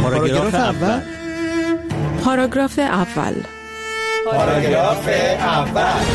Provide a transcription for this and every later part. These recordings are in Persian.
پاراگراف اول. پاراگراف اول. پاراگراف اول.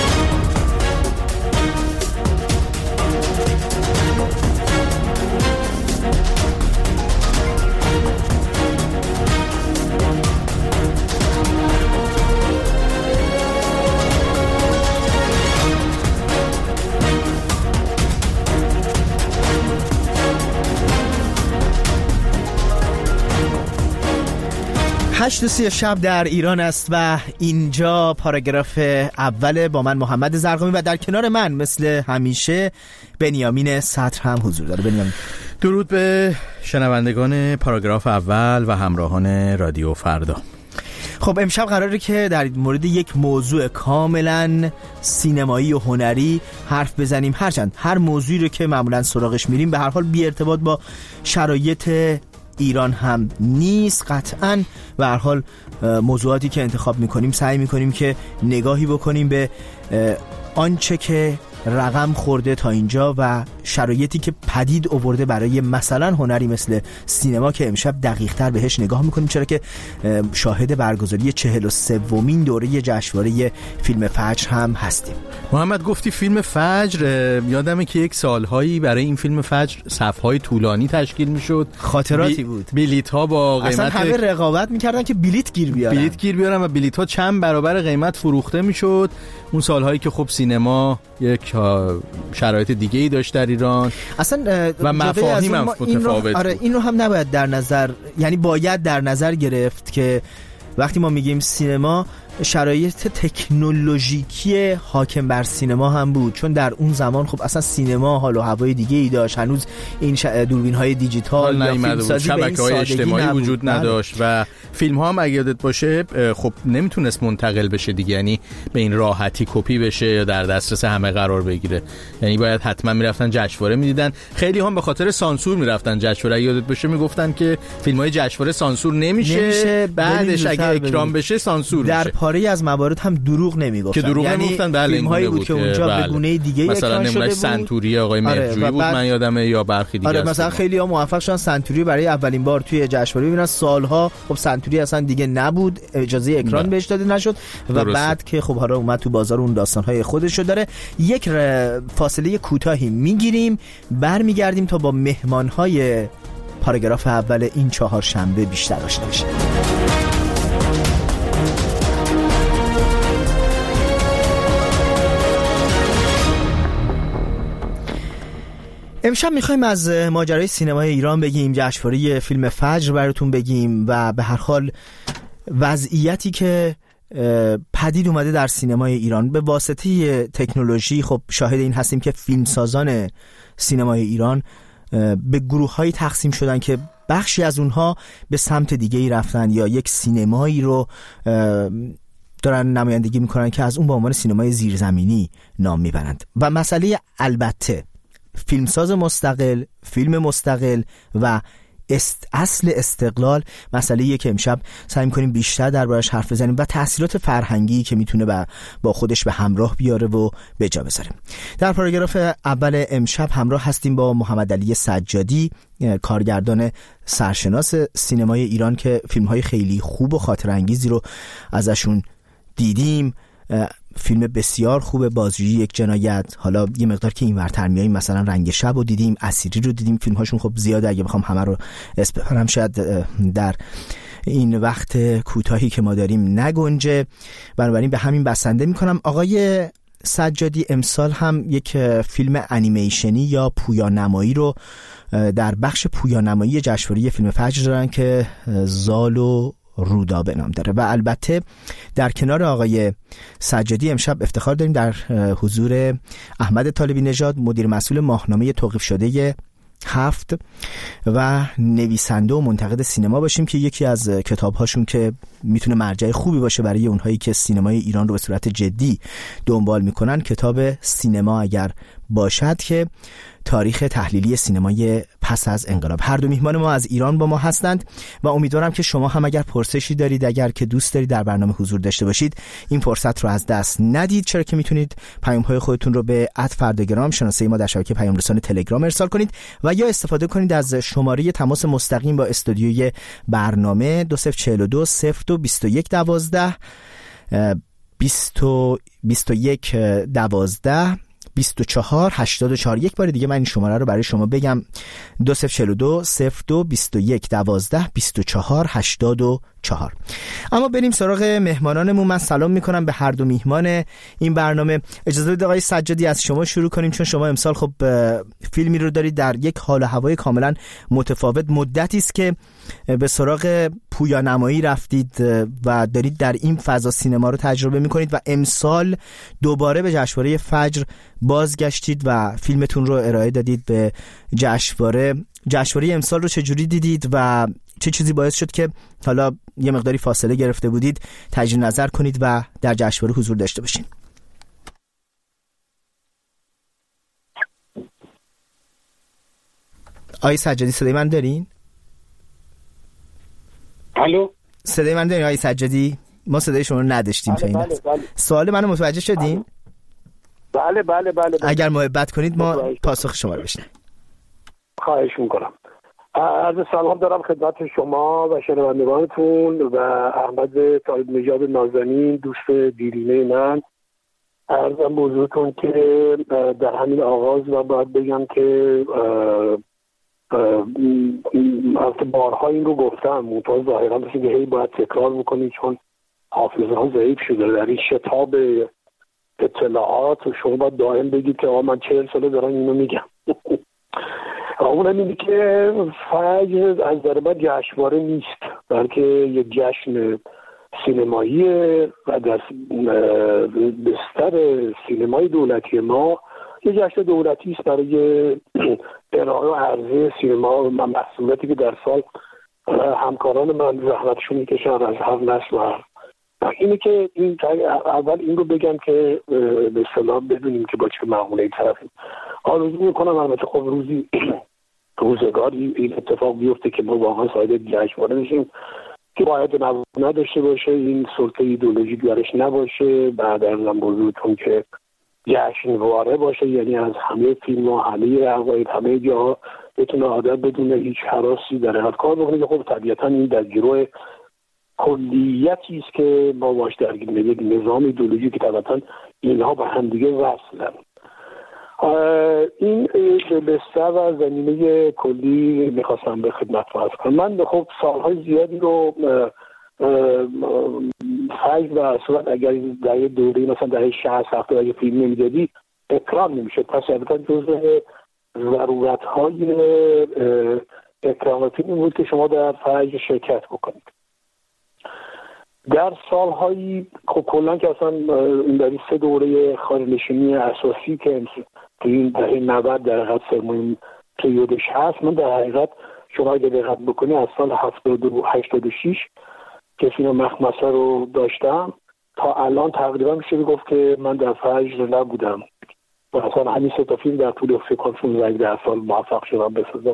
هشت و سی شب در ایران است و اینجا پاراگراف اول با من محمد زرقامی و در کنار من مثل همیشه بنیامین سطر هم حضور داره. بنیامین، درود به شنوندگان پاراگراف اول و همراهان رادیو فردا. خب امشب قراره که در مورد یک موضوع کاملا سینمایی و هنری حرف بزنیم، هرچند هر موضوعی رو که معمولا سراغش میریم به هر حال بی ارتباط با شرایط ایران هم نیست قطعاً. و هر حال موضوعاتی که انتخاب میکنیم سعی میکنیم که نگاهی بکنیم به آنچه که رقم خورده تا اینجا و شرایطی که پدید آورده برای مثلا هنری مثل سینما که امشب دقیق‌تر بهش نگاه میکنیم، چرا که شاهد برگزاری 43مین دوره جشنواره فیلم فجر هم هستیم. محمد گفتی فیلم فجر، یادمه که یک سالهایی برای این فیلم فجر صف‌های طولانی تشکیل میشد، خاطراتی بود. بلیط‌ها با قیمت اصلا همه رقابت میکردن که بلیط گیر بیارن و بلیط‌ها چند برابر قیمت فروخته میشد. اون سالهایی که خب سینما یک شرایط دیگه ای داشت در ایران اصلا و مفاهیم هم متفاوت. آره این رو هم نباید در نظر، یعنی باید در نظر گرفت که وقتی ما میگیم سینما، شرایط تکنولوژیکی حاکم بر سینما هم بود، چون در اون زمان خب اصلا سینما حال و هوای دیگه ای داشت، هنوز این دوربین های دیجیتال یا فیلمسازی شبکه‌های اجتماعی وجود نداشت و فیلم ها هم اگه یادت باشه خب نمیتونست منتقل بشه دیگه، یعنی به این راحتی کپی بشه یا در دسترس همه قرار بگیره، یعنی باید حتما میرفتن جشنواره میدیدن. خیلی هم به خاطر سانسور میرفتن جشنواره، یادت باشه میگفتن که فیلم های جشنواره سانسور نمیشه بعدش اگه اکرام بشه سانسور میشه. در پاره از موارد هم دروغ نمیگفتن، که دروغ نمیگفتن. بله فیلم هایی بود که اونجا به گونه دیگه مثلا نمونهش سنتوری آقای مهرجویی بود، من یادمه، یا برخی دیگه. آره مثلا خیلی ها موفق شدن سنتوری برای اولین بار توی جشنواره ببینن، سالها خب سنتوری اصلا دیگه نبود، اجازه اکران بهش داده نشد و بعد که خب حالا اومد تو بازار اون داستان‌های خودش رو داره. یک فاصله کوتاهی میگیریم، برمیگردیم تا با مهمان‌های پاراگراف اول این چهارشنبه بیشتر آشنا بشیم. امشب میخوایم از ماجرای سینمای ایران بگیم، جشنواره فیلم فجر براتون بگیم و به هر حال وضعیتی که پدید اومده در سینمای ایران به واسطه تکنولوژی. خب شاهد این هستیم که فیلمسازان سینمای ایران به گروه‌هایی تقسیم شدن که بخشی از اونها به سمت دیگه‌ای رفتن یا یک سینمایی رو دارن نمایندگی میکنن که از اون به عنوان سینمای زیرزمینی نام میبرند. و مسئله البته فیلمساز مستقل، فیلم مستقل و اصل استقلال مسئله‌ایه که امشب سعی می‌کنیم بیشتر دربارش حرف بزنیم و تأثیرات فرهنگی که میتونه با خودش به همراه بیاره و به جا بذاره. در پاراگراف اول امشب همراه هستیم با محمد علی سجادی، کارگردان سرشناس سینمای ایران که فیلم‌های خیلی خوب و خاطرانگیزی رو ازشون دیدیم. فیلم بسیار خوب بازجویی یک جنایت، حالا یه مقدار که این ورتر میاییم مثلا رنگ شب رو دیدیم، اسیری رو دیدیم. فیلم هاشون خب زیاده، اگه بخوام همه رو اسم ببرم شاید در این وقت کوتاهی که ما داریم نگنجه، بنابراین به همین بسنده میکنم. آقای سجادی امسال هم یک فیلم انیمیشنی یا پویانمایی رو در بخش پویانمایی جشنواره فیلم فجر دارن که زال و رودا به نام داره. و البته در کنار آقای سجادی امشب افتخار داریم در حضور احمد طالبی نژاد، مدیر مسئول ماهنامه توقیف شده 7 و نویسنده و منتقد سینما باشیم که یکی از کتاب‌هاشون که میتونه مرجع خوبی باشه برای اونهایی که سینمای ایران رو به صورت جدی دنبال میکنن، کتاب سینما اگر باشد که تاریخ تحلیلی سینمای پس از انقلاب. هر دو میهمان ما از ایران با ما هستند و امیدوارم که شما هم اگر پرسشی دارید، اگر که دوست دارید در برنامه حضور داشته باشید، این فرصت رو از دست ندید، چرا که میتونید پیام‌های خودتون رو به @فرداگرام شناسه ما در شبکه پیام رسان تلگرام ارسال کنید و یا استفاده کنید از شماره تماس مستقیم با استودیوی برنامه 2042 02 21 12 21 12 24 84. یک بار دیگه من این شماره رو برای شما بگم: 2042 02 21 12 24 84. اما بریم سراغ مهمانانمون. من سلام میکنم به هر دو میهمان این برنامه. اجازه بدید آقای سجادی از شما شروع کنیم، چون شما امسال خب فیلمی رو دارید در یک حال و هوای کاملا متفاوت. مدتی است که به سراغ پویانمایی رفتید و دارید در این فضا سینما رو تجربه میکنید و امسال دوباره به جشنواره فجر بازگشتید و فیلمتون رو ارائه دادید به جشنواره. جشنواره امسال رو چجوری دیدید و چه چیزی باعث شد که حالا یه مقداری فاصله گرفته بودید تجدید نظر کنید و در جشنواره حضور داشته باشین؟ آقای سجادی صدای من دارین؟ الو، صدای من دارین آقای سجادی؟ ما صدای شما رو نداشتیم تا این لحظه. سوال منو متوجه شدین؟ بله. اگر محبت کنید ما پاسخ شما رو بشنویم. خواهش میکنم. عرض سلام دارم خدمت شما و شنوندگانتون و احمد طایب نژاد نازنین، دوست دیرینه من. عرضم به حضورتون که در همین آغاز و باید بگم که بارها این رو گفتم، منتها ظاهرا مثل که هی باید تکرار میکنی چون حافظه ها ضعیف شده در این شتاب اطلاعات و شما باید دائم بگید که من 40 ساله دارم اینو میگم. اونم اینه که فجر از نظر من جشنواره نیست، بلکه یک جشن سینماییه و در بستر سینمای دولتی ما یک جشن دولتی است برای ارائه و عرضه سینما و محصولاتی که در سال همکاران من زحمتشون میکشن از هر نسل و اینه که این اول این رو بگم که به اصطلاح بدونیم که با چه معموله طرفیم. آرزو میکنم البته خب روزگاری این اتفاق بیفته که ما واقعا صاحب جشنواره بشیم که باید نداشته باشه، این سلطه ایدئولوژیک درش نباشه. بعد ازم بزرگتون که جشنواره باشه، یعنی از همه فیلم ها، همه عقاید، همه جاها بتونه آدم بدون هیچ هراسی در حال کار بکنه که خب طبیعتا این در گروه کلیتی است که ما باش درگیر یک نظام ایدئولوژی که طبعا اینها به هم دیگه وصلن. این بستر و زمینه کلی میخواستم به خدمت عرض کنم. من خب سالهای زیادی رو فجر و اصلا اگر در یه دوره مثلا در 60-70 اگه فیلم نمیدادی اکرام نمیشد، پس البته جزء ضرورت‌های اکرام فیلم بود که شما در فجر شرکت بکنید. در سالهایی خب کلا که اصلا این در 3 دوره خارج‌نشینی اساسی که تو این دهه 90 در حقیقت سرمایه پریودش هست، من در حقیقت شما اگه دقت بکنی از سال 86 که فیلم مخمسه رو داشتم تا الان تقریبا میشه گفت که من در فجر نبودم و اصلا همین 3 تا فیلم در طول فکر کنم 15 سال موفق شدم بسازم.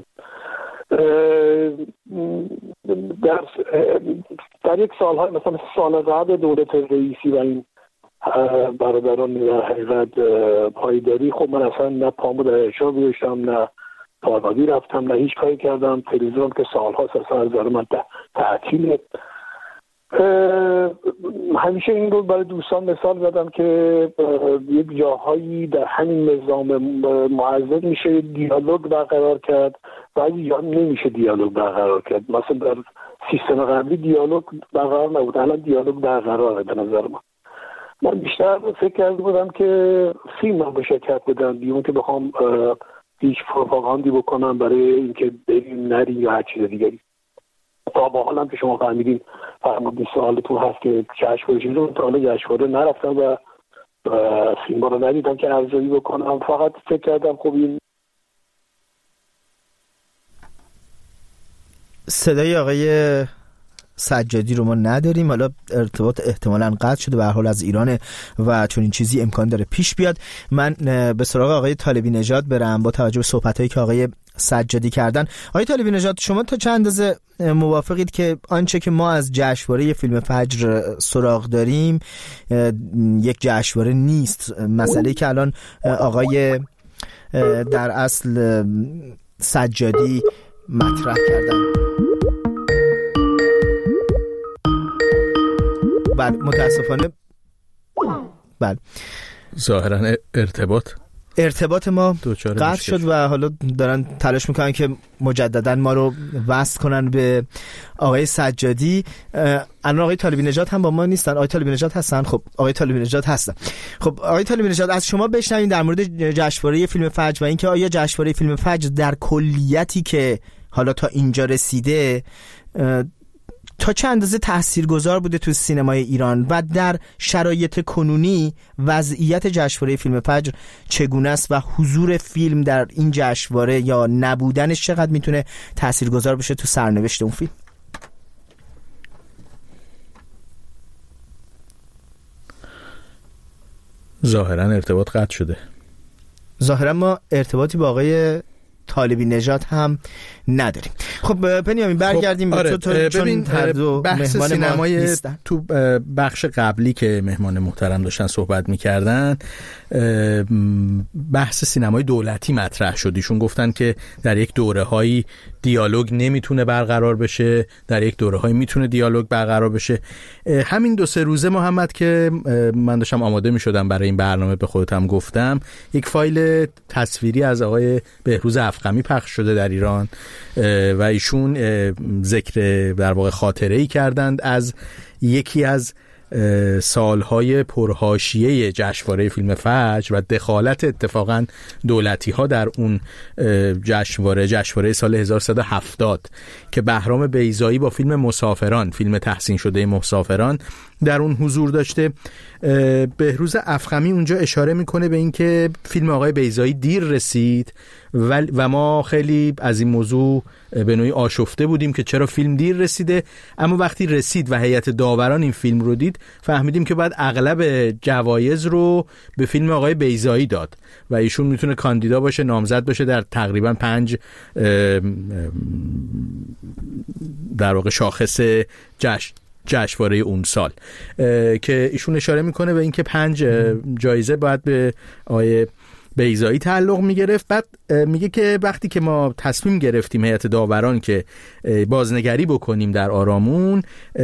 در یک سالهای مثلا سال قبل دولت رئیسی و این برادران در حقیقت پایداری، خب من اصلا نه پامو در ارشاد گذاشتم، نه پاگادی رفتم، نه هیچ کاری کردم. تلویزیون که سالهاست اصلا از نظر من تعطیله. همیشه این رو برای دوستان مثال زدم که یک جاهایی در همین نظام معزز میشه دیالوگ برقرار کرد و از جا نمیشه دیالوگ برقرار کرد. مثلا در سیستم قبلی دیالوگ برقرار نبود، الان دیالوگ برقراره. به نظر من بیشتر فکر کرده بودم که فیلم هم به شرکت بدم بیون که بخوام هیچ پروپاگاندی بکنم برای اینکه بریم نریم یا هر چیز دیگری. تا با حالم که شما فهمیدین فرمودین سوالتون هست که جشنواره چیزی تا حالا جشنواره نرفتم و فیلم ها رو ندیدم که ارزیابی بکنم. فقط فکر کردم خب این صدای آقای سجادی رو ما نداریم. حالا ارتباط احتمالاً قطع شده، به هر حال از ایران و چون این چیزی امکان داره پیش بیاد. من به سراغ آقای طالبی نژاد برم با توجه به صحبتایی که آقای سجادی کردن. آقای طالبی نژاد، شما تا چند اندازه موافقید که آنچه که ما از جشنواره فیلم فجر سراغ داریم یک جشنواره نیست؟ مسئله که الان آقای در اصل سجادی مطرح کردن. بله متاسفانه بله ظاهرا ارتباط ما قطع شد و حالا دارن تلاش میکنن که مجددا ما رو وصل کنن به آقای سجادی. الان آقای طالبی نژاد هم با ما نیستن. آقای طالبی نژاد هستن؟ خب آقای طالبی نژاد هستن. خب آقای طالبی نژاد، از شما بشنویم در مورد جشنواره فیلم فجر و اینکه آیا جشنواره فیلم فجر در کلیتی که حالا تا اینجا رسیده تا چه اندازه تاثیرگذار بوده تو سینمای ایران و در شرایط کنونی وضعیت جشنواره فیلم فجر چگونه است و حضور فیلم در این جشنواره یا نبودنش چقدر میتونه تاثیرگذار بشه تو سرنوشت اون فیلم؟ ظاهرا ارتباط قطع شده. ظاهرا ما ارتباطی با آقای طالبی نژاد هم نداریم. خب بنیامین برگردیم به تو، چون هر دو بحث مهمان سینمای نیستن. تو بخش قبلی که مهمان محترم داشتن صحبت می‌کردن بحث سینمای دولتی مطرح شد. ایشون گفتن که در یک دوره‌هایی دیالوگ نمیتونه برقرار بشه، در یک دوره‌هایی میتونه دیالوگ برقرار بشه. همین 2-3 روزه محمد که من داشتم آماده می‌شدم برای این برنامه به خودم گفتم یک فایل تصویری از آقای بهروز افخمی پخش شده در ایران و ایشون ذکر در واقع خاطره‌ای کردند از یکی از سالهای پرحاشیه جشنواره فیلم فجر و دخالت اتفاقا دولتی‌ها در اون جشنواره سال 1370 که بهرام بیضایی با فیلم مسافران، فیلم تحسین شده مسافران، در اون حضور داشته. بهروز افخمی اونجا اشاره میکنه به اینکه فیلم آقای بیضایی دیر رسید و ما خیلی از این موضوع به نوعی آشفته بودیم که چرا فیلم دیر رسیده، اما وقتی رسید و هیئت داوران این فیلم رو دید فهمیدیم که باید اغلب جوایز رو به فیلم آقای بیضایی داد و ایشون میتونه کاندیدا باشه، نامزد باشه در تقریبا 5 در واقع شاخص جشنواره اون سال که ایشون اشاره میکنه به اینکه 5 جایزه باید به آقای بیضایی تعلق میگرفت. بعد میگه که وقتی که ما تصمیم گرفتیم هیئت داوران که بازنگری بکنیم در آرامون،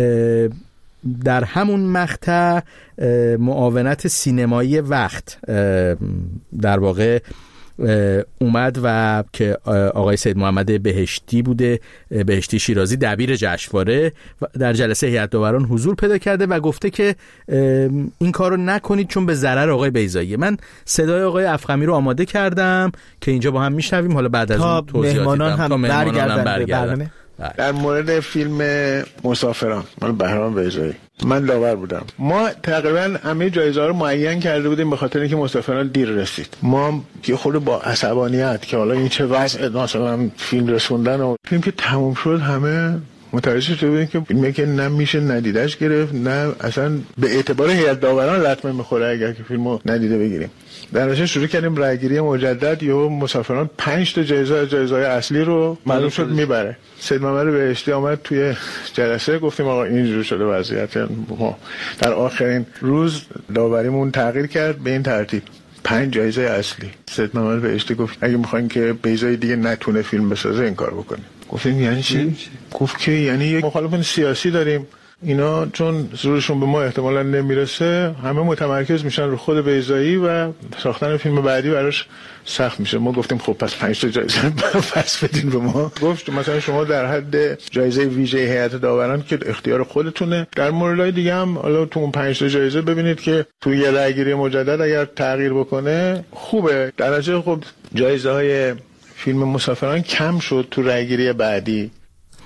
در همون مقطع معاونت سینمایی وقت در واقع اومد و که آقای سید محمد بهشتی بوده، بهشتی شیرازی، دبیر جشنواره، در جلسه هیئت داوران حضور پیدا کرده و گفته که این کارو نکنید چون به ضرر آقای بیضایی. من صدای آقای افخمی رو آماده کردم که اینجا با هم میشنویم، حالا بعد از اون توضیحات میدم تا مهمانان برگردن. در مورد فیلم مسافران مال بهرام بیضایی من داور بودم. ما تقریبا همه جایزه‌ها رو معین کرده بودیم به خاطر اینکه مسافران دیر رسید. ما یه خورده با عصبانیت که حالا این چه وضع مثلا فیلم رسوندن و فیلم که تموم شد همه متوجه شده بودیم که فیلمی که نمیشه ندیدش گرفت، نه اصلا به اعتبار هیئت داوران لطمه میخوره اگر که فیلمو ندیده بگیریم. در نتیجه شروع کردیم رأیگیری مجدد. یا مسافران 5 تا جایزه‌های اصلی رو معلوم شد میبره. سید محمد بهشتی آمد توی جلسه، گفتیم آقا اینجوری شده وضعیت ما. در آخرین روز داوریمون تغییر کرد به این ترتیب: 5 جایزه اصلی. سید محمد بهشتی گفت اگه میخواین که بیضایی دیگه نتونه فیلم بسازه این کار بکنیم. گفتیم یعنی چی؟ گفت که یعنی یک مخالفت سیاسی داریم، اینا چون زورشون به ما احتمالاً نمیرسه همه متمرکز میشن رو خود بیضایی و ساختن فیلم بعدی براش سخت میشه. ما گفتیم خب پس 5 تا جایزه پس بدین به ما. گفت مثلا شما در حد جایزه ویژه هیئت داوران که اختیار خودتونه، در موردهای دیگه هم حالا تو اون 5 تا جایزه ببینید که تو یه رأیگیری مجدد اگر تغییر بکنه خوبه. در نتیجه خب جایزه های فیلم مسافران کم شد تو رأیگیری بعدی.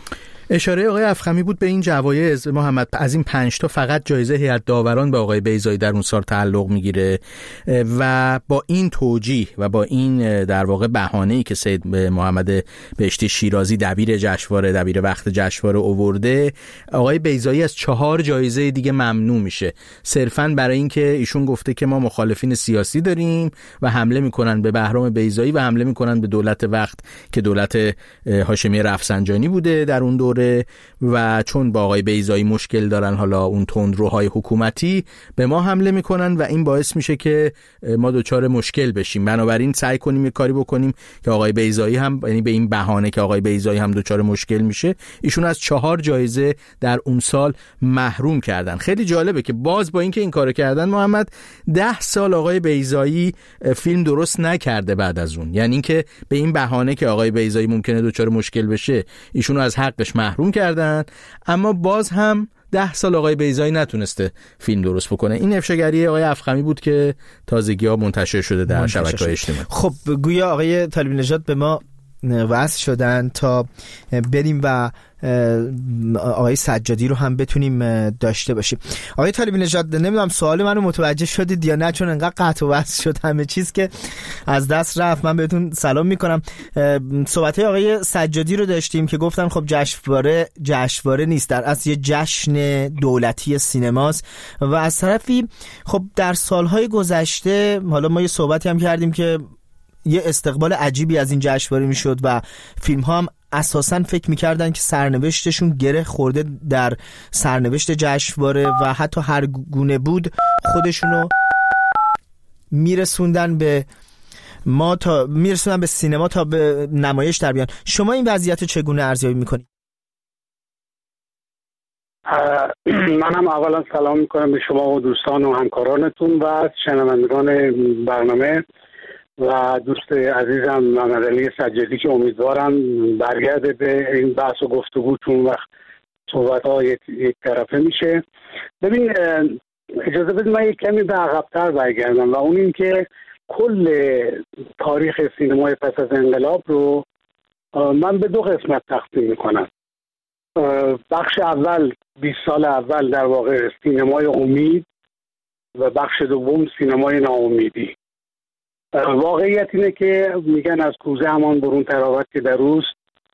اشاره آقای افخمی بود به این جوایز محمد. از این 5 تا فقط جایزه هیئت داوران به آقای بیضایی در اون سال تعلق میگیره و با این توجیه و با این در واقع بهانه‌ای که سید محمد بهشتی شیرازی دبیر جشنواره، دبیر وقت جشنواره آورده، آقای بیضایی از 4 جایزه دیگه ممنوع میشه، صرفاً برای اینکه ایشون گفته که ما مخالفین سیاسی داریم و حمله میکنن به بهرام بیضایی و حمله میکنن به دولت وقت که دولت هاشمی رفسنجانی بوده در اون دوره، و چون با آقای بیضایی مشکل دارن حالا اون تندروهای حکومتی به ما حمله میکنن و این باعث میشه که ما دوچار مشکل بشیم. بنابراین سعی کنیم یه کاری بکنیم که آقای بیضایی هم، یعنی به این بهانه که آقای بیضایی هم دوچار مشکل میشه، ایشون از 4 جایزه در اون سال محروم کردن. خیلی جالبه که باز با اینکه این کارو کردن محمد 10 سال آقای بیضایی فیلم درست نکرده بعد از اون، یعنی اینکه به این بهانه که آقای بیضایی ممکنه دوچار مشکل بشه ایشونو از حقش محروم کردن، اما باز هم 10 سال آقای بیضایی نتونسته فیلم درست بکنه. این افشاگری آقای افخمی بود که تازگی‌ها منتشر شده در شبکه‌های اجتماعی. خب گویا آقای طالبی نژاد به ما وصل شدن تا بریم و آقای سجادی رو هم بتونیم داشته باشیم. آقای طالبی نژاد، نمیدونم سوال منو متوجه شدید یا نه، چون انقدر قطع و وصل شد همه چیز که از دست رفت. من بهتون سلام میکنم. صحبت‌های آقای سجادی رو داشتیم که گفتن خب جشنواره نیست، در اصل یه جشن دولتی سینماست و از طرفی خب در سالهای گذشته حالا ما یه صحبتی هم کردیم که یه استقبال عجیبی از این جشنواره میشد و فیلم ها هم اساساً فکر میکردن که سرنوشتشون گره خورده در سرنوشت جشنواره و حتی هر گونه بود خودشونو میرسوندن به سینما تا به نمایش در بیان. شما این وضعیت چگونه ارزیابی میکنید؟ منم اولا سلام میکنم به شما و دوستان و همکارانتون و شنوندگان برنامه و دوست عزیزم محمدعلی سجادی که امیدوارم برگرده به این بحث و گفتگو، چون وقت صحبت‌ها یک طرفه میشه. ببین اجازه بدید من یک کمی به عقب‌تر برگردم و اون این که کل تاریخ سینمای پس از انقلاب رو من به 2 قسمت تقسیم میکنم. بخش اول 20 سال اول در واقع سینمای امید و بخش دوم سینمای ناامیدی. واقعیت اینه که میگن از کوزه همان برون تراوت که در اوست.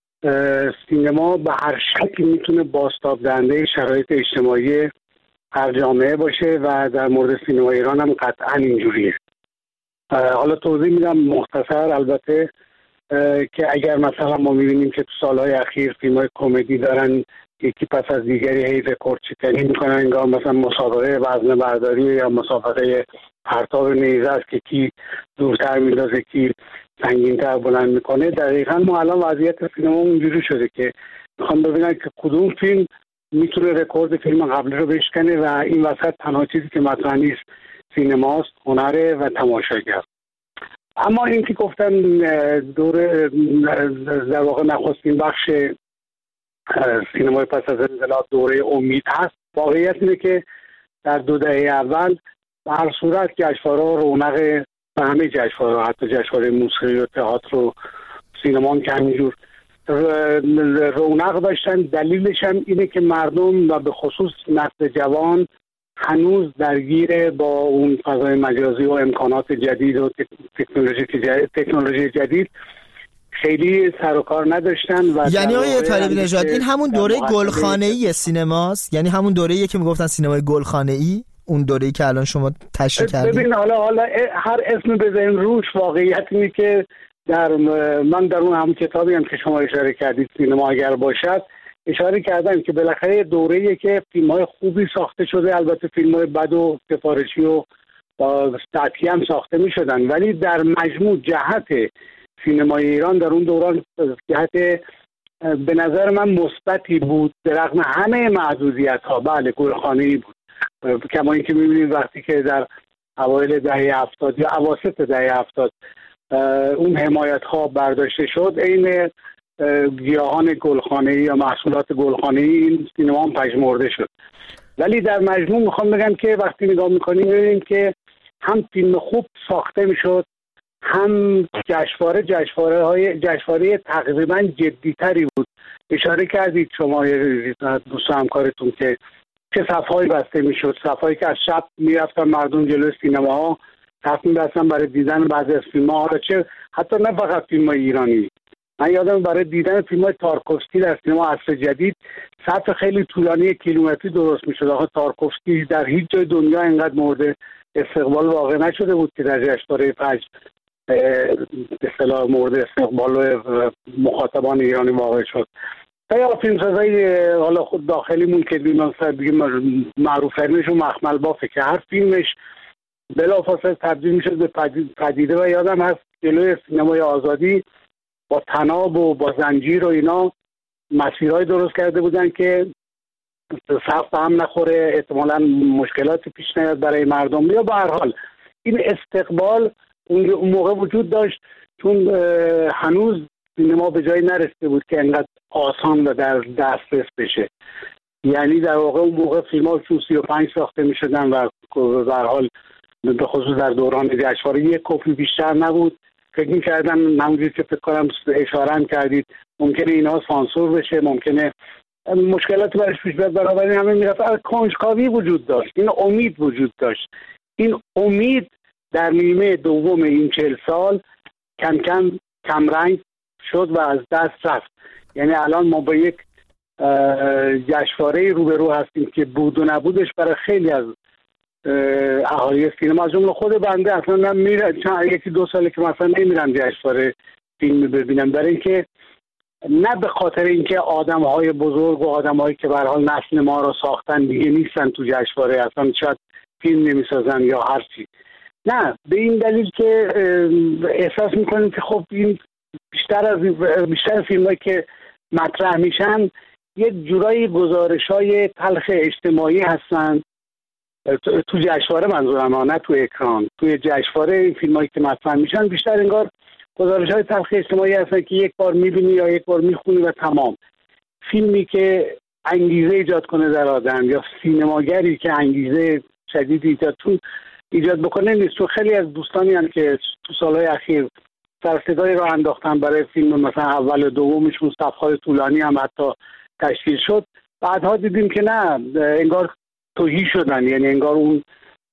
سینما به هر شکلی میتونه بازتاب دهنده شرایط اجتماعی هر جامعه باشه و در مورد سینما ایران هم قطعا اینجوریه. حالا توضیح میدم مختصر البته که اگر مثلا ما میبینیم که تو سالهای اخیر فیلم‌های کمدی دارن یکی پس از دیگری هی رکورد شکنی میکنن، انگار مثلا مسابقه وزنه برداری یا مسابقه پرتاب نیزه است که کی دورتر میندازه کی سنگین‌تر بلند میکنه. دقیقاً ما الان وضعیت سینما اونجوری شده که میخوام ببینن که کدوم فیلم میتونه رکورد فیلم قبلی رو بشکنه و این وسط تنها چیزی که مطرح نیست سینماست، هنره و تماشاگر. اما این که گفتن دور در واقع نخستین بخش سینمای پس از انقلاب دوره امید هست، واقعیت اینه که در 2 دهه اول به هر صورت جشنواره‌ها رونق و همه جشنواره‌ها، حتی جشنواره موسیقی و تئاتر و سینما هم که همینجور رونق داشتن. دلیلش هم اینه که مردم و به خصوص نسل جوان هنوز درگیر با اون فضای مجازی و امکانات جدید و تکنولوژی جدید خیلی سر و کار نداشتن. و یعنی آقای طالبی نژاد این همون دوره گلخانه‌ای سینماست، یعنی همون دوره‌ایه که میگفتن سینمای گلخانه‌ای، اون دوره‌ای که الان شما تشریح کردید. ببین حالا هر اسم بزنیم روش، واقعیت اینه که من در اون هم کتابی هم که شما اشاره کردید سینما اگر باشد اشاره کردم که بالاخره دوره‌ایه که فیلم‌های خوبی ساخته شده، البته فیلم‌های بد و سفارشی و سطحی هم ساخته می‌شدن، ولی در مجموع جهت سینمای ایران در اون دوران جهت به نظر من مثبتی بود به رغم همه محدودیت‌ها. بله گلخانه‌ای بود، کما اینکه می‌بینید وقتی که در اوایل دهه 70 یا اواسط دهه 70 اون حمایت‌ها برداشته شد، این گیاهان گلخانه‌ای یا محصولات گلخانه‌ای این سینما هم پژمرده شد. ولی در مجموع میخوام بگم که وقتی نگاه میکنیم ببینیم که هم فیلم خوب ساخته میشد هم جشنواره تقریبا جدیتری بود. اشاره کردید شما دوست همکارتون که چه صفحه‌ای بسته میشد، صفحه‌ای که از شب میرفتن مردم جلوی سینماها صف می‌بستن برای دیدن بعضی از فیلم‌ها، چه حتی نه فقط فیلم‌های ایرانی. من یادم برای دیدن فیلم‌های تارکوفسکی در سینما عصر جدید صف خیلی طولانی کیلومتری درست می‌شد. آخه تارکوفسکی در هیچ جای دنیا اینقدر مورد استقبال واقع نشده بود که در جشنواره فجر به اصطلاح مورد استقبال مخاطبان ایرانی واقع شد. یا فیلمسازای حالا خود داخلیمون که دیگه معروف‌ترینشون مخمل بافه که هر فیلمش بلافاصله تبدیل میشد به پدیده و یادم هست جلوی سینمای آزادی با طناب و با زنجیر و اینا مسیرهای درست کرده بودن که صف هم نخوره، احتمالاً مشکلاتی پیش نیاد برای مردم. یا به هر حال این استقبال اون موقع وجود داشت چون هنوز سینما به جایی نرسیده بود که انقدر آسان و در دسترس بشه. یعنی در واقع اون موقع فیلم‌ها 35 ساخته می‌شدن و به هر حال به خصوص در دوران جشنواره یک کپی بیشتر نبود. فکر می‌کردن همونجوری که فکر کنم اشاره هم کردید ممکنه اینها سانسور بشه، ممکنه مشکلاتی برش پیش بیاد، بنابراین همه می‌رفت. کنجکاوی وجود داشت، این امید وجود داشت. این امید در نیمه دوم این 40 سال کم کم کمرنگ شد و از دست رفت. یعنی الان ما با یک جشنواره روبرو هستیم که بود و نبودش برای خیلی از اهالی سینما از جمله خود بنده اصلا نمیرم، یکی دو ساله که مثلا نمیرم جشنواره فیلم ببینم، برای اینکه نه به خاطر اینکه آدم‌های بزرگ و آدم‌هایی که به هر حال نسل ما رو ساختن دیگه نیستن تو جشنواره، اصلا شاید فیلم نمیسازن یا هر چی، نه به این دلیل که احساس میکنیم که خب این بیشتر فیلمایی که مطرح میشن یه جورایی گزارش‌های تلخ اجتماعی هستن تو جشنواره، منظورم نه تو اکران. توی جشنواره این فیلمایی که مطرح میشن بیشتر انگار گزارش‌های تلخ اجتماعی هستن که یک بار میبینی یا یک بار میخونی و تمام. فیلمی که انگیزه ایجاد کنه در آدم یا سینماگری که انگیزه شدید ایجاد بکنه نیست. تو خیلی از دوستانی هم که تو سالهای اخیر سرصدایی رو انداختن برای فیلم مثلا اول و دومشون، صفحات طولانی هم حتی تشکیل شد، بعدها دیدیم که نه، انگار توهی شدن، یعنی انگار اون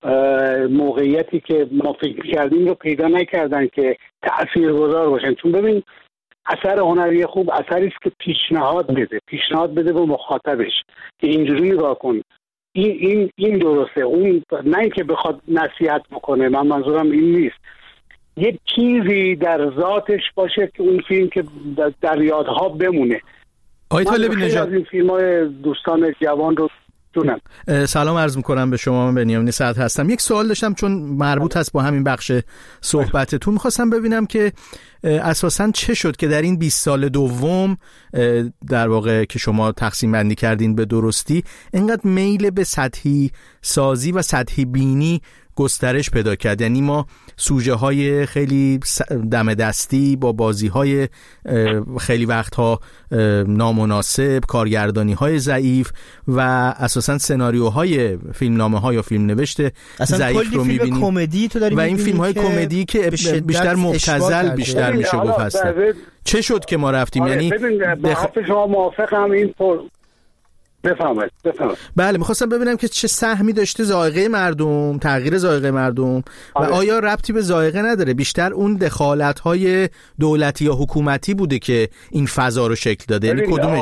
موقعیتی که ما فکر کردیم رو پیدا نکردن که تأثیرگذار باشن. چون ببین اثر هنری خوب اثری است که پیشنهاد بده به مخاطبش که اینجوری نگاه کن، این درسته، اون نه اینکه بخواد نصیحت بکنه، من منظورم این نیست، یه چیزی در ذاتش باشه که اون فیلم که در یادها بمونه. آقای طالبی نژاد، این فیلم‌های دوستان جوان رو دونم. سلام عرض میکنم به شما، من بنیامین سعد هستم. یک سوال داشتم چون مربوط هست با همین بخش صحبتتون، میخواستم ببینم که اساساً چه شد که در این 20 سال دوم در واقع که شما تقسیم بندی کردین به درستی اینقدر میل به سطحی سازی و سطحی بینی گسترش پیدا کرد. یعنی ما سوژه های خیلی دم دستی با بازی های خیلی وقتها نامناسب، کارگردانی های ضعیف و اساساً سناریوهای فیلمنامه ها یا فیلم نوشت ضعیف رو می‌بینیم و این فیلم های کمدی که بیشتر مبتذل بیشتر میشه گفت هستن. چه شد که ما رفتیم؟ یعنی به حرف شما موافقم. این بفهمید. بله، میخواستم ببینم که چه سهمی داشته ذائقه مردم، تغییر ذائقه مردم و آیا ربطی به ذائقه نداره، بیشتر اون دخالت‌های دولتی یا حکومتی بوده که این فضا رو شکل داده؟ یعنی کدومش؟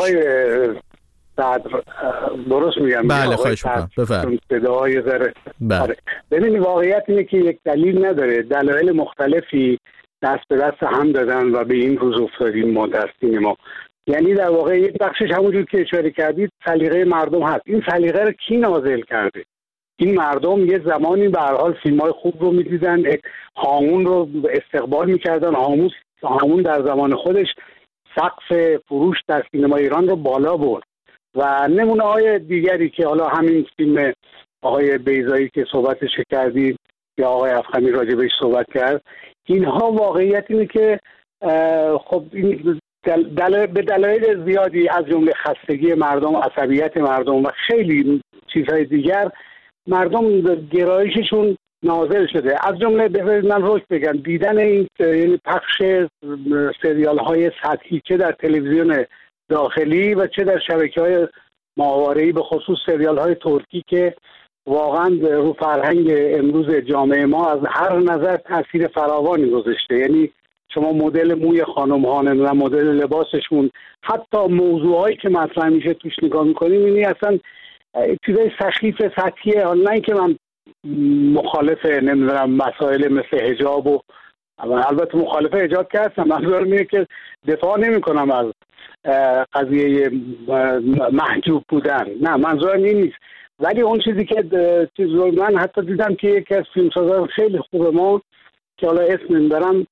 درست میگم؟ بله، خواهش میکنم، بفرمایید. صدای ذره. بله. ببینید واقعیت اینه که یک دلیل نداره، دلایل مختلفی دست به دست هم دادن و به این روز افتادیم ما در سینما. یعنی در واقع یک بخشش همونجور که اشاره کردید سلیقه مردم هست. این سلیقه رو کی نازل کرده؟ این مردم یه زمانی به هر حال فیلم‌های خوب رو می‌دیدن، هامون رو استقبال می‌کردن. هامون در زمان خودش سقف فروش در سینما ایران رو بالا برد و نمونه‌های دیگری که حالا همین فیلم آقای بیضایی که صحبتش کردید یا آقای افخمی راجبش صحبت کرد، اینها واقعیت اینه که خب این به دلایل زیادی از جمله خستگی مردم، عصبیت مردم و خیلی چیزهای دیگر، مردم گرایششون نازل شده. از جمله بذارید من روش بگم، دیدن این یعنی پخش سریال های سطحی چه در تلویزیون داخلی و چه در شبکه‌های ماهواره‌ای، به خصوص سریال های ترکی که واقعا رو فرهنگ امروز جامعه ما از هر نظر تاثیر فراوانی گذاشته. یعنی شما مدل موی خانم ها، نه مدل لباسشون، حتی موضوعایی که مطرح میشه توش نگاه میکنیم، یعنی اصلا چیزای سخیف سطحیه. حالا نه که من مخالف نمیدونم مسائل مثل حجاب و البته مخالف حجاب که هستم، منظورم اینه که دفاع نمی کنم از قضیه محجوب بودن، نه منظورم این نیست. ولی اون چیزی که من حتی دیدم که یکی از فیلمسازان خیلی خوب ما که حالا اسم نمیبرم،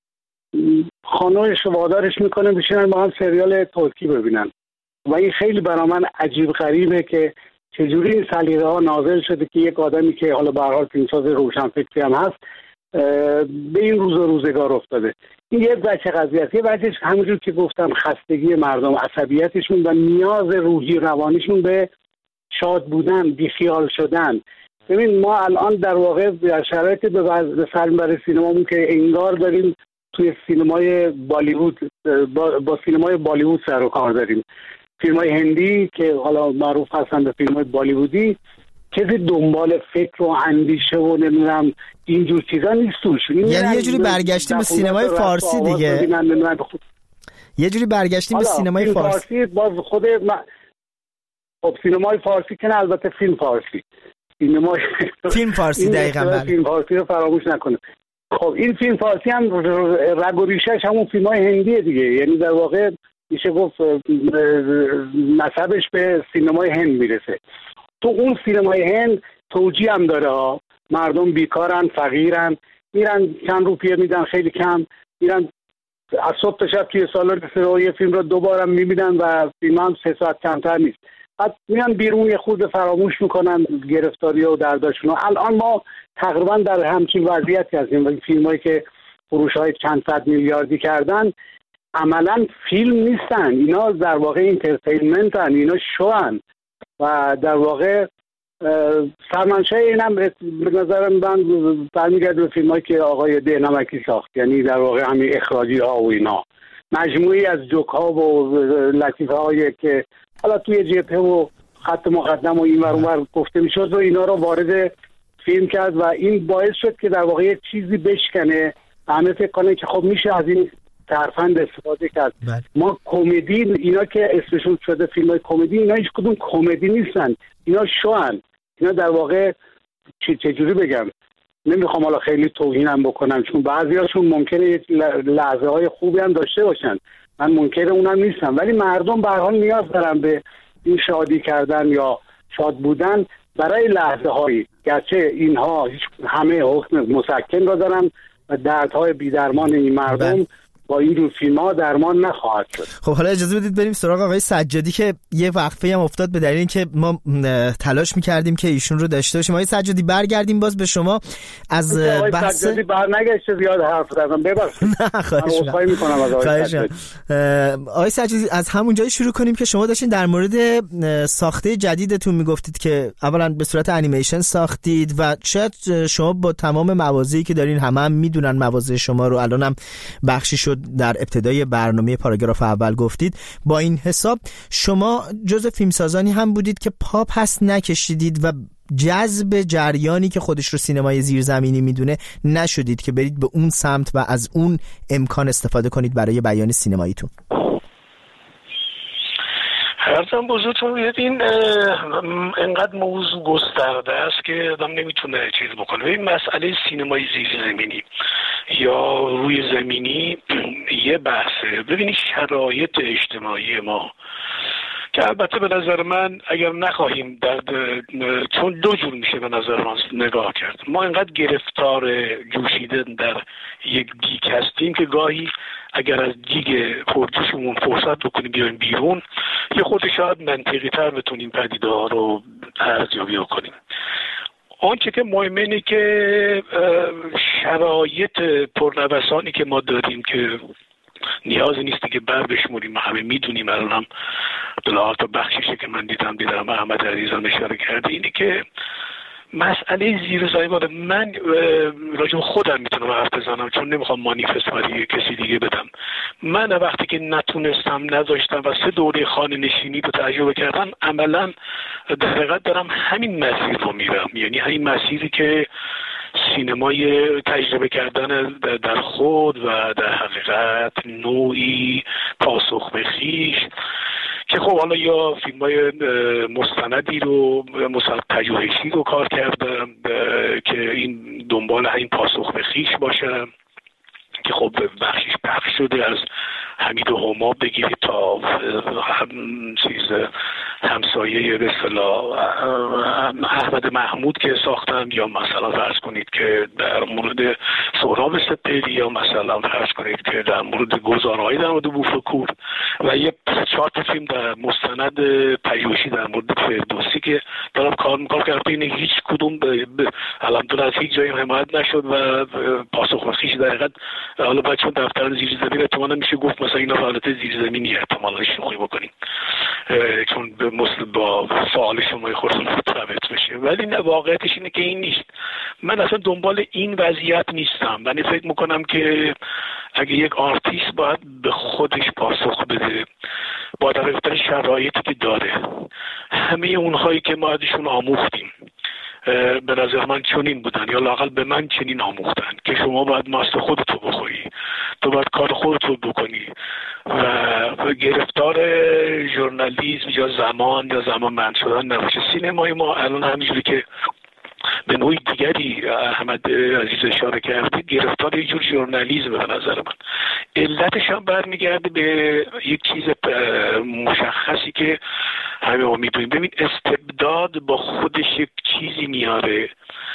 خانوش وادارش میکنه بشینن با هم سریال ترکی ببینن و این خیلی برای من عجیب غریبه که چجوری این سلیقه ها نازل شده که یک آدمی که حالا به هر حال فیلمساز روشنفکری هم هست به این روز و روزگار افتاده. این یک بچه قضیه است. یه بچهش همونجور که گفتم خستگی مردم، عصبیتشون و نیاز روحی روانیشون به شاد بودن، بیخیال شدن. ببین ما الان در واقع در شرایطی به سر میبره سینمامون که انگار داریم توی سینمای بالیوود با سینمای بالیوود سر و کار داریم. فیلم‌های هندی که حالا معروف هستن به فیلم‌های بالیوودی چیزی دنبال فکر و اندیشه و نمیدونم اینجور چیزا نیست توش. یعنی یه جوری برگشتیم به سینمای فارسی دیگه. یه جوری برگشتیم به سینمای فارسی. باز خود خب سینمای فارسی که نه، البته فیلم فارسی. فیلم فارسی دقیقاً. فیلم فارسی رو فراموش نکنه. خب این فیلم فارسی هم رگ و ریشش همون فیلم‌های هندیه دیگه. یعنی در واقع میشه گفت نسبش به سینمای هند میرسه. تو اون سینمای هند توجیه هم داره، مردم بیکارن، فقیرن، میرن چند روپیه میدن، خیلی کم میرن از صبح تا شب توی سالن سینما یه فیلم رو دوبارم میبینن و فیلم هم 3 ساعت کمتر نیست. بعد میان بیرون یه خورده فراموش میکنن گرفتاری و درداشون. الان ما تقریبا در همچین وضعیتی هستیم و فیلمایی که فروش‌های چند صد میلیاردی کردن عملا فیلم نیستن، اینا در واقع انترتینمنتن، اینا شوان و در واقع سرمنشأ اینم به نظرم من برمیگرده به فیلمایی که آقای دهنمکی ساخت، یعنی در واقع همین اخراجی ها و اینا، مجموعی از جوک ها و لطیفه هایی که حالا توی جبهه و خط مقدم و این ور اون ور گفته میشد و اینا رو وارد فیلم کرد و این باعث شد که در واقع یه چیزی بشکنه، همه فکر کنه که خب میشه از این ترفند استفاده کرد. ما کمدی، اینا که اسمشون شده فیلم‌های کمدی، اینا هیچ کدوم کمدی نیستن، اینا شوان. اینا در واقع چجوری بگم، نمیخوام حالا خیلی توهینم بکنم چون بعضیاشون ممکنه لحظه های خوبی هم داشته باشن، من منکر اونم نیستم، ولی مردم به هر حال نیاز دارن به این شادی کردن یا شاد بودن برای لحظه هایی، گرچه اینها همه حکم مسکن را دارن و دردهای بی‌درمان این مردم با این جور فیلم‌ها درمان نخواهد شد. خب حالا اجازه بدید بریم سراغ آقای سجادی که یه وقفه هم افتاد به دلیل اینکه ما تلاش می‌کردیم که ایشون رو داشته باشیم. آقای سجادی برگردیم باز به شما از بحث. آقای سجادی برنگشته زیاد حرف زدم، ببخشید. نه خواهش می‌کنم از آقای سجادی. آقای سجادی از همون جایی شروع کنیم که شما داشتین در مورد ساخته جدیدتون میگفتید که اولا به صورت انیمیشن ساختید و شاید شما با تمام مواضعی که دارین هم میدونن مواضع شما رو، الانم بخشی شد در ابتدای برنامه پاراگراف اول گفتید، با این حساب شما جزء فیلمسازانی هم بودید که پا پس نکشیدید و جذب جریانی که خودش رو سینمای زیرزمینی میدونه نشدید که برید به اون سمت و از اون امکان استفاده کنید برای بیان سینماییتون. حرفم بزرگتون ببین انقدر موضوع گسترده است که آدم نمیتونه چیز بکنه. این مسئله سینمای زیرزمینی یا روی زمینی یه بحثه. ببینید شرایط اجتماعی ما که البته به نظر من اگر نخواهیم چون دو جور میشه به نظر من نگاه کرد. ما انقدر گرفتار جوشیدن در یک دیگ هستیم که گاهی اگر از دیگ پرجوشمون فرصت بکنیم بیایم بیرون یه خود شاید منطقی تر بتونیم پدیده ها رو ارزیابی کنیم. آنچه که مهمه اینه که شرایط پرنوسانی که ما داریم که نیازی نیست که بر بشموریم، ما همه میدونیم، الان هم دلار تا بخشیشه که من دیدم احمد عزیزم اشاره کرده، اینه که مسئله زیر زمین من راجع خودم میتونم حرف بزنم چون نمیخوام مانیفست برای کسی دیگه بدم. من وقتی که نتونستم نذاشتم و 3 دوره خانه نشینی رو تجربه کردم، عملا در حقیقت دارم همین مسیر رو میرم، یعنی همین مسیری که سینمای تجربه کردن در خود و در حقیقت نوعی پاسخ به خویش که خب حالا یا فیلم‌های مستندی رو پژوهشی رو کار کردم که این دنبال این پاسخ به خویش باشه که خب بخشش پخش شده، از حمید و هما بگیرید تا همسایه به اصطلاح احمد محمود که ساختم، یا مثلا فرض کنید که در مورد سهراب سپهری، یا مثلا فرض کنید که در مورد گزاره‌های در مورد بوفکور و یه 4 فیلم در مستند پژوهشی در مورد فردوسی که دارم کار میکنم که این هیچ کدوم الحمدلله از هیچ جایی حمایت نشد و پاسخ به خویش در حقیقت حالا باید چون دفتر زیرزمین احتمالا میشه گفت مثلا اینا فعالیت زیرزمینی احتمالا شوخی بکنیم چون با سوال شما خودتون مرتبط بشه، ولی نه، واقعیتش اینه که این نیست. من اصلا دنبال این وضعیت نیستم. من فکر میکنم که اگه یک آرتیست باید به خودش پاسخ بده با در شرایطی که داره، همه اونهایی که ما ازشون آموختیم به نظر من چنین بودن یا لااقل به من چنین آموختن که شما باید ماست خودتو بخوری، تو باید کار خودتو بکنی و گرفتار ژورنالیسم یا زمانمند شدن نباشه. سینمای ما الان همینجوری که به نوعی دیگری احمد عزیز اشاره کرده گرفتار یه جور ژورنالیسم به نظر من. علتش هم برمیگرده به یک چیز مشخصی که همه ما میدونیم. ببین استبداد با خودش یک چیزی میاره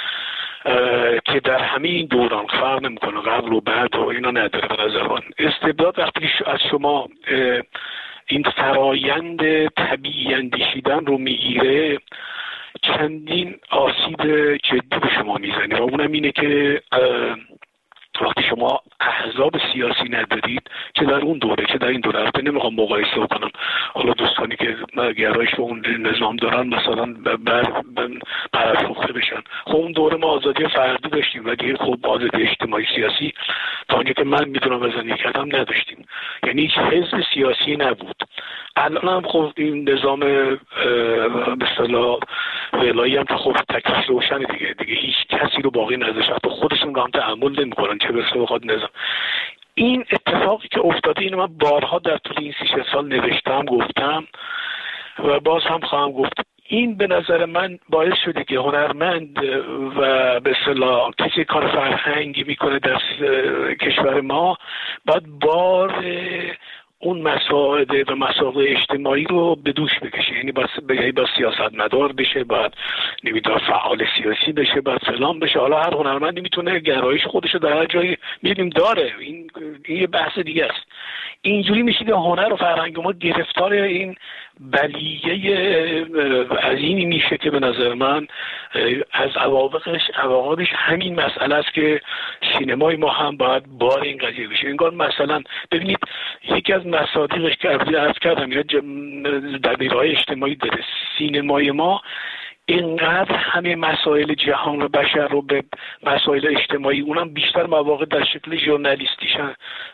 که در همه این دوران فرق نمیکنه، قبل و بعد و اینا نداره به نظر من. استبداد وقتی از شما این فرایند طبیعی اندیشیدن رو میگیره چندین آسیب جدی به شما میزنه و اونم اینه که وقتی شما احزاب سیاسی ندارید، چه در اون دوره چه در این دوره، البته نمیخوام مقایسه کنم، حالا دوستانی که گرایش به اون نظام دارن مثلا برافروخته بشن. خب اون دوره ما آزادی فردی داشتیم ولی خب آزادی اجتماعی سیاسی تا اونجا که من میدونم از زندگی کردم نداشتیم، یعنی هیچ حزب سیاسی نبود. الان هم خب این نظام به اصطلاح ولایی هم خب تکلیفش روشنه دیگه هیچ کسی رو باقی نذاشته، حتی خودشون هم تحمل نمیکنن چه برسه بخواد نظام. این اتفاقی که افتاده اینو من بارها در طول این 3 سال نوشتم، گفتم و باز هم خواهم گفت. این به نظر من باعث شده که هنرمند و به اصطلاح کسی کار فرهنگی میکنه در کشور ما باید بار اون مسائل و مسائل اجتماعی رو به دوش بکشه، یعنی با سیاستمدار بشه، باید نمیدونم فعال سیاسی بشه، باید فلان بشه. حالا هر هنرمندی میتونه گرایش خودش رو در هر جایی می‌بینیم داره، این یه بحث دیگه است. اینجوری میشه که هنر و فرهنگ ما گرفتار این بلیه عظیمی میشه که به نظر من از عواقبش همین مسئله است که سینمای ما هم باید بار این قضیه بشه. انگار مثلا ببینید یکی از مصادیقش که عرض کردم اینا دبیرهای اجتماعی داره. سینمای ما اینقدر همه مسائل جهان و بشر رو به مسائل اجتماعی اونم بیشتر مواقع در شکل ژورنالیستیشن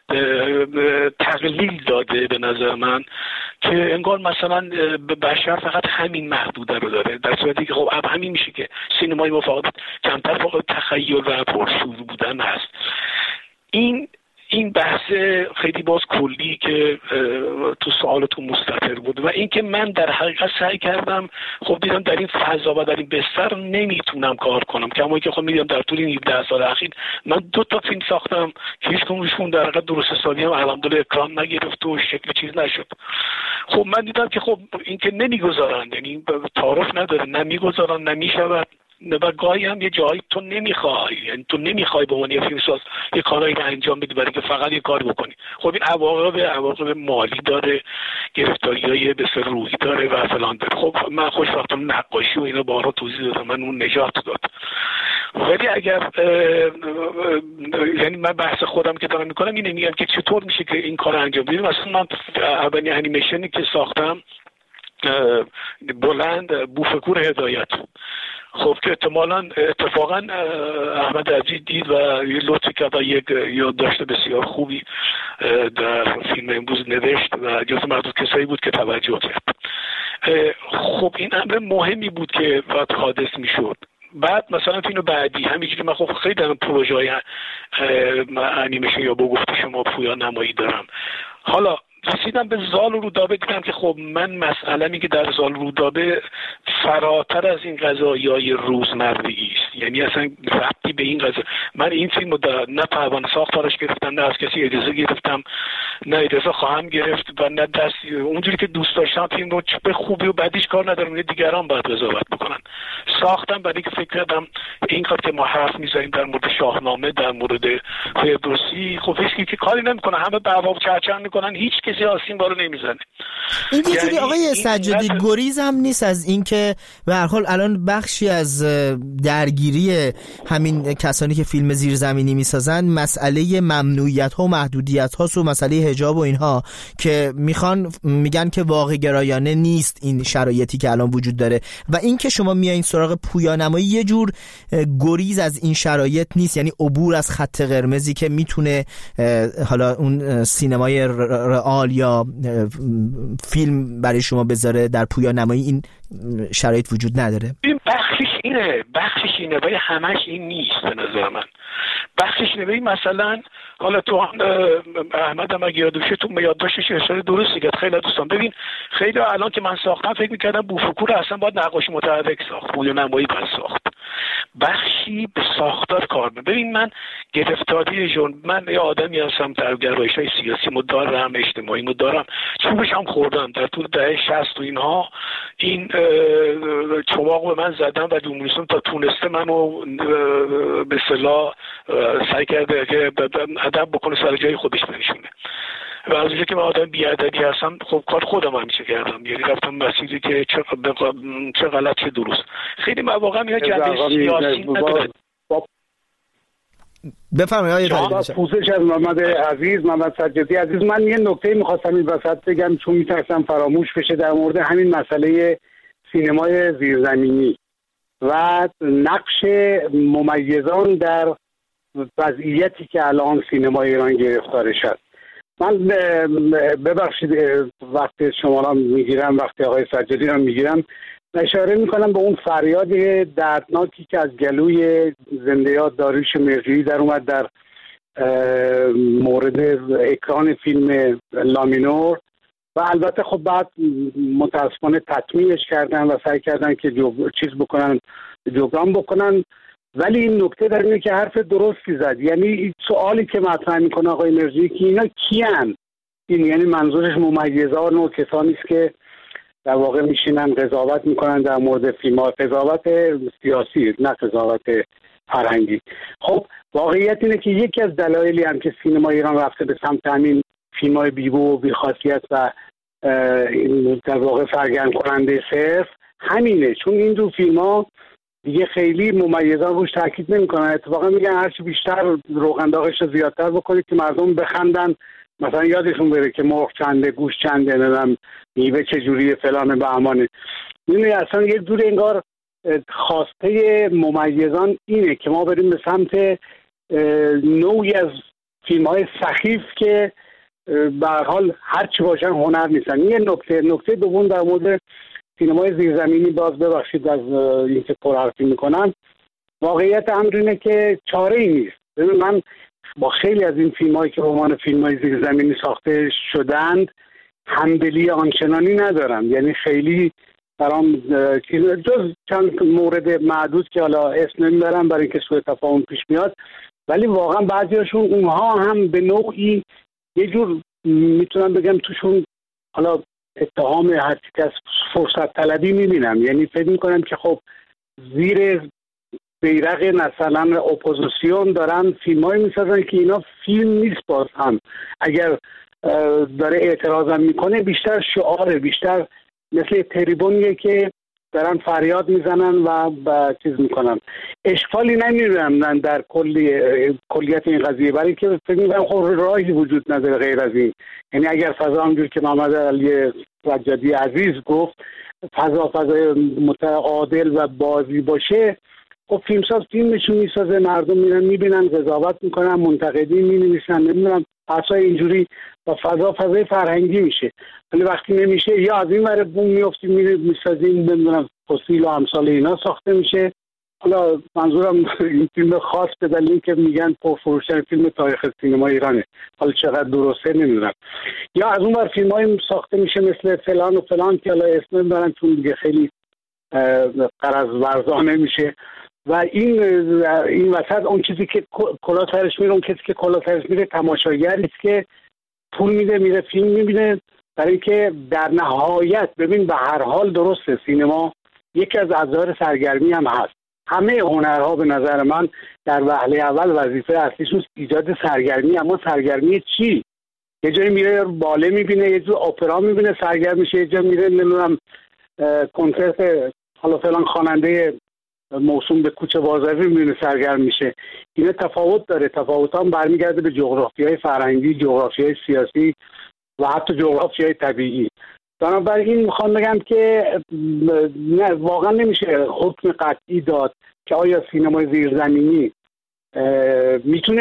تقلیل داده به نظر من که انگار مثلا بشر فقط همین محدوده رو داره، در صورتی که خب همین میشه که سینمای ما فقط کمتر فقط تخیل و پرشور بودن هست. این بحث خیلی باز کلی که تو سوالتون مستطر بود و این که من در حقیقت سعی کردم خب دیدم در این فضا و در این بستر نمیتونم کار کنم، کما که خب میدونم در طول این 17 سال اخیر من 2 فیلم ساختم که هیچ کدومشون در حقیقت درست حسابی هم الحمدلله اکرام نگرفت و شکل چیز نشد. خب من دیدم که خب این که نمیگذارن، یعنی تعارف نداره، نمیگذارن، نمیشود و گاهی هم یه جایی تو نمیخوای، یعنی تو نمیخوای به عنوان یه فیلمساز یه کارایی رو انجام بدی برای که فقط یه کار بکنی. خب این عواقب مالی داره، گرفتاریای به سر روحی داره و فلان داره. خب من خوشبختانه نقاشی و اینا بارها توضیح دادم، من اون نجات داد. ولی اگر یعنی من بحث خودم که دارم میکنم اینه، میگم که چطور میشه که این کار انجام بدیم. مثلا من اولین انیمیشنی که ساختم بلند بوفکور هدایت، خب که اتفاقا احمد عزیز دید و یه لطفی کرد و یک یادداشت بسیار خوبی در فیلم امروز نوشت و جزو معدود کسایی بود که توجه کرد. خب این امر مهمی بود که وقت حادث میشد. بعد مثلا فیلم بعدی همینجوری من خب خیلی در پروژه های انیمیشن یا با گفته شما پویا نمایی دارم. حالا رسیدم به زال و رودابه، دیدم که خب من مسئله‌ای که در زال و رودابه فراتر از این قضایای روزمرگی است، یعنی اصلا ربطی به این قضا. من این فیلمو نه پروانه ساختارش گرفتم، نه از کسی اجازه گرفتم، نه اجازه خواهم گرفت و نه دست اونجوری که دوست داشتم فیلم رو به خوبی و بدیش کار ندارم، دیگران باید قضاوت بکنن. ساختم برای که فکر کردم اینقدر که ما حرف می‌زنیم در مورد شاهنامه، در مورد فردوسی، خب هیچ کی که کاری نمی‌کنه، همه بابا چرچر می‌کنن، هیچ کسی آسین بارو نمیزنه. این یه جوری آقای سجادی گریز هم نیست از این که به هر حال الان بخشی از درگیری همین کسانی که فیلم زیرزمینی میسازن مسئله ممنوعیت‌ها و محدودیت‌هاست و مسئله حجاب و اینها که میگن که واقع گرایانه نیست این شرایطی که الان وجود داره و این که شما میایین سراغ پویانمایی یه جور گریز از این شرایط نیست، یعنی عبور از خط قرمزی که میتونه حالا اون سینمای رئال یا فیلم برای شما بذاره در پویانمایی این شرایط وجود نداره. این بخشش اینه ولی همش این نیست به نظر من. بخشش اینه مثلا حالا تو احمد هم اگه یادشه تو یادداشتش اشاره درستی کرد. خیلی دوستان ببین خیلی الان که من ساختم فکر می‌کردم بوفکور اصلا باید نقاشی متحرک ساخت، پویانمایی باید ساخت. بخشی به ساختار کار می‌کنه. ببین من گرفتاری من یه آدمی هستم در گرایش‌های سیاسی مدارم، اجتماعی مدارم، چوبش هم خوردم در طول دهه 60 و اینها. این چماق به من زدن و جمهوری‌اسلامی تا تونسته منو به اصطلاح سعی کرده که ادب بکنه سر جای خودش بنشونه و از اونجا که من آدم بی‌ادبی هستم خب کار خودم همیشه کردم، یعنی رفتم مسیری که چه غلط چه درست. خیلی مواقع میاد جنبه سیاسی نداره. بفرمایید آقای پوزش از محمد سجادی عزیز. من یه نکته می‌خواستم این وسط بگم چون می‌ترسم فراموش بشه در مورد همین مسئله سینمای زیرزمینی و نقش ممیزان در وضعیتی که الان سینمای ایران گرفتارش است. من ببخشید وقت شما را میگیرم، وقت آقای سجادی را میگیرم، اشاره میکنم به اون فریاد دردناکی که از گلوی زنده یاد داریوش مرجویی در اومد در مورد اکران فیلم لامینور و البته خب بعد متاسفانه تطمیعش کردن و سعی کردن که جبران بکنن. ولی این نکته در اینه که حرف درستی زد، یعنی سوالی که مطرح میکنه آقای مرجویی که اینا کیان؟ این یعنی منظورش ممیزان و کسانی است که در واقع میشینن قضاوت میکنن در مورد فیلم‌ها، قضاوت سیاسی نه قضاوت فرهنگی. خب واقعیت اینه که یکی از دلایلی هم که سینما ایران رفته به سمت همین فیلم‌های بی‌بو و بی‌خاصیت و در واقع سرگرم کننده صرف همینه، چون این دو فیلم‌ها دیگه خیلی ممیزان روش تاکید نمی‌کنن. اتفاقا میگن هرچی بیشتر روغن داغش رو زیادتر بکنید که مردم بخندن، مثلا یادشون بره که مرغ چنده، گوش چنده، نمیدونم میوه چجوریه، فلان بهمانه. می‌بینی اصلا یک جور انگار خواسته ممیزان اینه که ما بریم به سمت نوعی از فیلم‌های سخیف که به هر حال هر چی باشن هنر نیستن. یه نکته دوم در مورد سینمای زیرزمینی، باز ببخشید از اینکه پرحرفی میکنم، واقعیت امر اینه که چاره‌ای نیست. من با خیلی از این فیلم‌هایی که به عنوان فیلم‌های زیرزمینی ساخته شدند همدلی آنچنانی ندارم، یعنی خیلی برام جز چند مورد معدود که حالا اسم نمیبرم برای اینکه سوء تفاهم پیش میاد، ولی واقعا بعضیاشون اونها هم به نوعی یه جور میتونم بگم توشون حالا اتهام هر کس فرصت طلبی میبینم. یعنی فکر میکنم که خب زیر بیرق مثلا اپوزیسیون دارن فیلمایی میسازن که اینا فیلم نیست. باز هم اگر داره اعتراضم میکنه بیشتر شعاره، بیشتر مثل تریبونیه که دارن فریاد میزنن و چیز میکنن. اشکالی نمیبینم در کلیت این قضیه، برای که فکر میکنم خب راهی وجود نداره غیر از این. یعنی اگر فضا همجور که محمد علی سجادی عزیز گفت فضای متعادل و بازی باشه، خب فیلمساز فیلمشون میسازه، مردم میرن میبینن، قضاوت میکنن، منتقدین مینویسن، نمیدونم اصلا اینجوری و فضای فرهنگی میشه. ولی وقتی نمیشه یا از این ور بوم میافتیم میسازیم، نمیدونم فسیل و امثال اینا ساخته میشه. حالا منظورم این فیلم خاص به دلیل که میگن پرفروشترین فیلم تاریخ سینما ایرانه، حالا چقدر درسته نمیدونم. یا از اون ور فیلمای ساخته میشه مثل فلان و فلان که حالا اسم نمیبرن چون دیگه خیلی غرض ورزانه میشه. و این وسط اون چیزی که کلا سرش میره، اون کسی که کلا سرش میره تماشاگری است که پول میده میره فیلم میبینه، برای که در نهایت ببین به هر حال درسته سینما یکی از ابزار سرگرمی هم هست. همه هنرها به نظر من در وهله اول وظیفه اصلیشون ایجاد سرگرمی، اما سرگرمی چی؟ یه جایی میره باله میبینه، یه جور اپرا میبینه سرگرم میشه، یه جا میره نمیدونم کنسرت حالا فلان خواننده موسوم به کوچه بازاری میبینه سرگرم میشه. اینا تفاوت داره، تفاوت هم برمیگرده به جغرافیای فرهنگی، جغرافیای سیاسی و حتی جغرافیای طبیعی. بنابراین میخوام بگم که نه واقعا نمیشه حکم قطعی داد که آیا سینمای زیرزمینی میتونه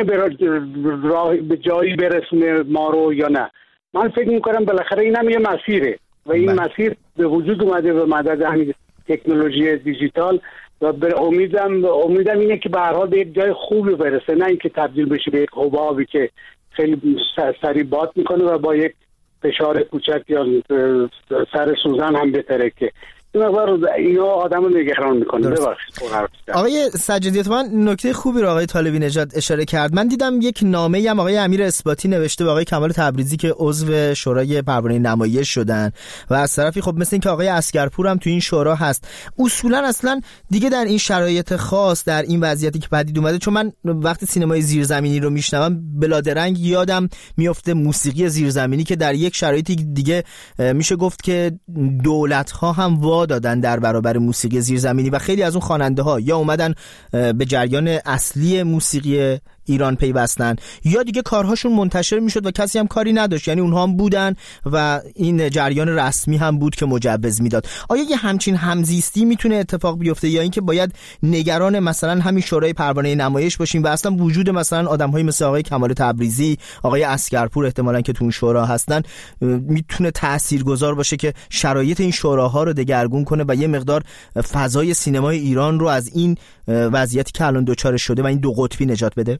به جایی برسونه ما رو یا نه. من فکر میکنم بالاخره اینم یه مسیره و این مسیر به وجود اومده به مدد همین تکنولوژی دیجیتال و امیدم اینه که به هر حال به یک جای خوبی برسه، نه اینکه تبدیل بشه به یک حبابی که خیلی سریع باد میکنه و با یک فشار کوچک یا سر سوزن هم بهتره که اینا آدمو نگران میکنه. ببخشید آقای سجادی، من نکته خوبی رو آقای طالبی نژاد اشاره کرد. من دیدم یک نامه‌ای هم آقای امیر اثباتی نوشته به آقای کمال تبریزی که عضو شورای پروانه نمایش شدن و از طرفی خب مثل این که آقای اسگرپور هم تو این شورا هست. اصولا اصلا دیگه در این شرایط خاص، در این وضعیتی که پدید اومده، چون من وقتی سینمای زیرزمینی رو میشنوم بلادرنگ یادم میفته موسیقی زیرزمینی که در یک شرایطی دیگه میشه گفت که دولت‌ها هم دادن در برابر موسیقی زیرزمینی و خیلی از اون خواننده‌ها یا اومدن به جریان اصلی موسیقی ایران پیوستن یا دیگه کارهاشون منتشر میشد و کسی هم کاری نداشت، یعنی اونها هم بودن و این جریان رسمی هم بود که مجوز میداد. آیا یه همچین همزیستی میتونه اتفاق بیفته یا اینکه باید نگران مثلا همین شورای پروانه نمایش باشیم و اصلا وجود مثلا آدم‌های مثل آقای کمال تبریزی، آقای اسگرپور احتمالاً که تو اون شورا هستن میتونه تاثیرگذار باشه که شرایط این شوراها رو دگرگون کنه و یه مقدار فضای سینمای ایران رو از این وضعیتی که الان دوچار شده و این دو قطبی نجات بده؟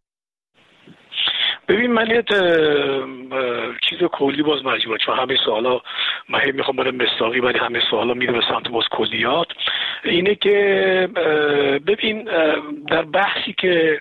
ببین من یه چیز کلی باز مجموعه، چون همه سوالا من میخوام برم مستاقی ولی همه سوالا میره به سمت باز کلیات. اینه که ببین در بحثی که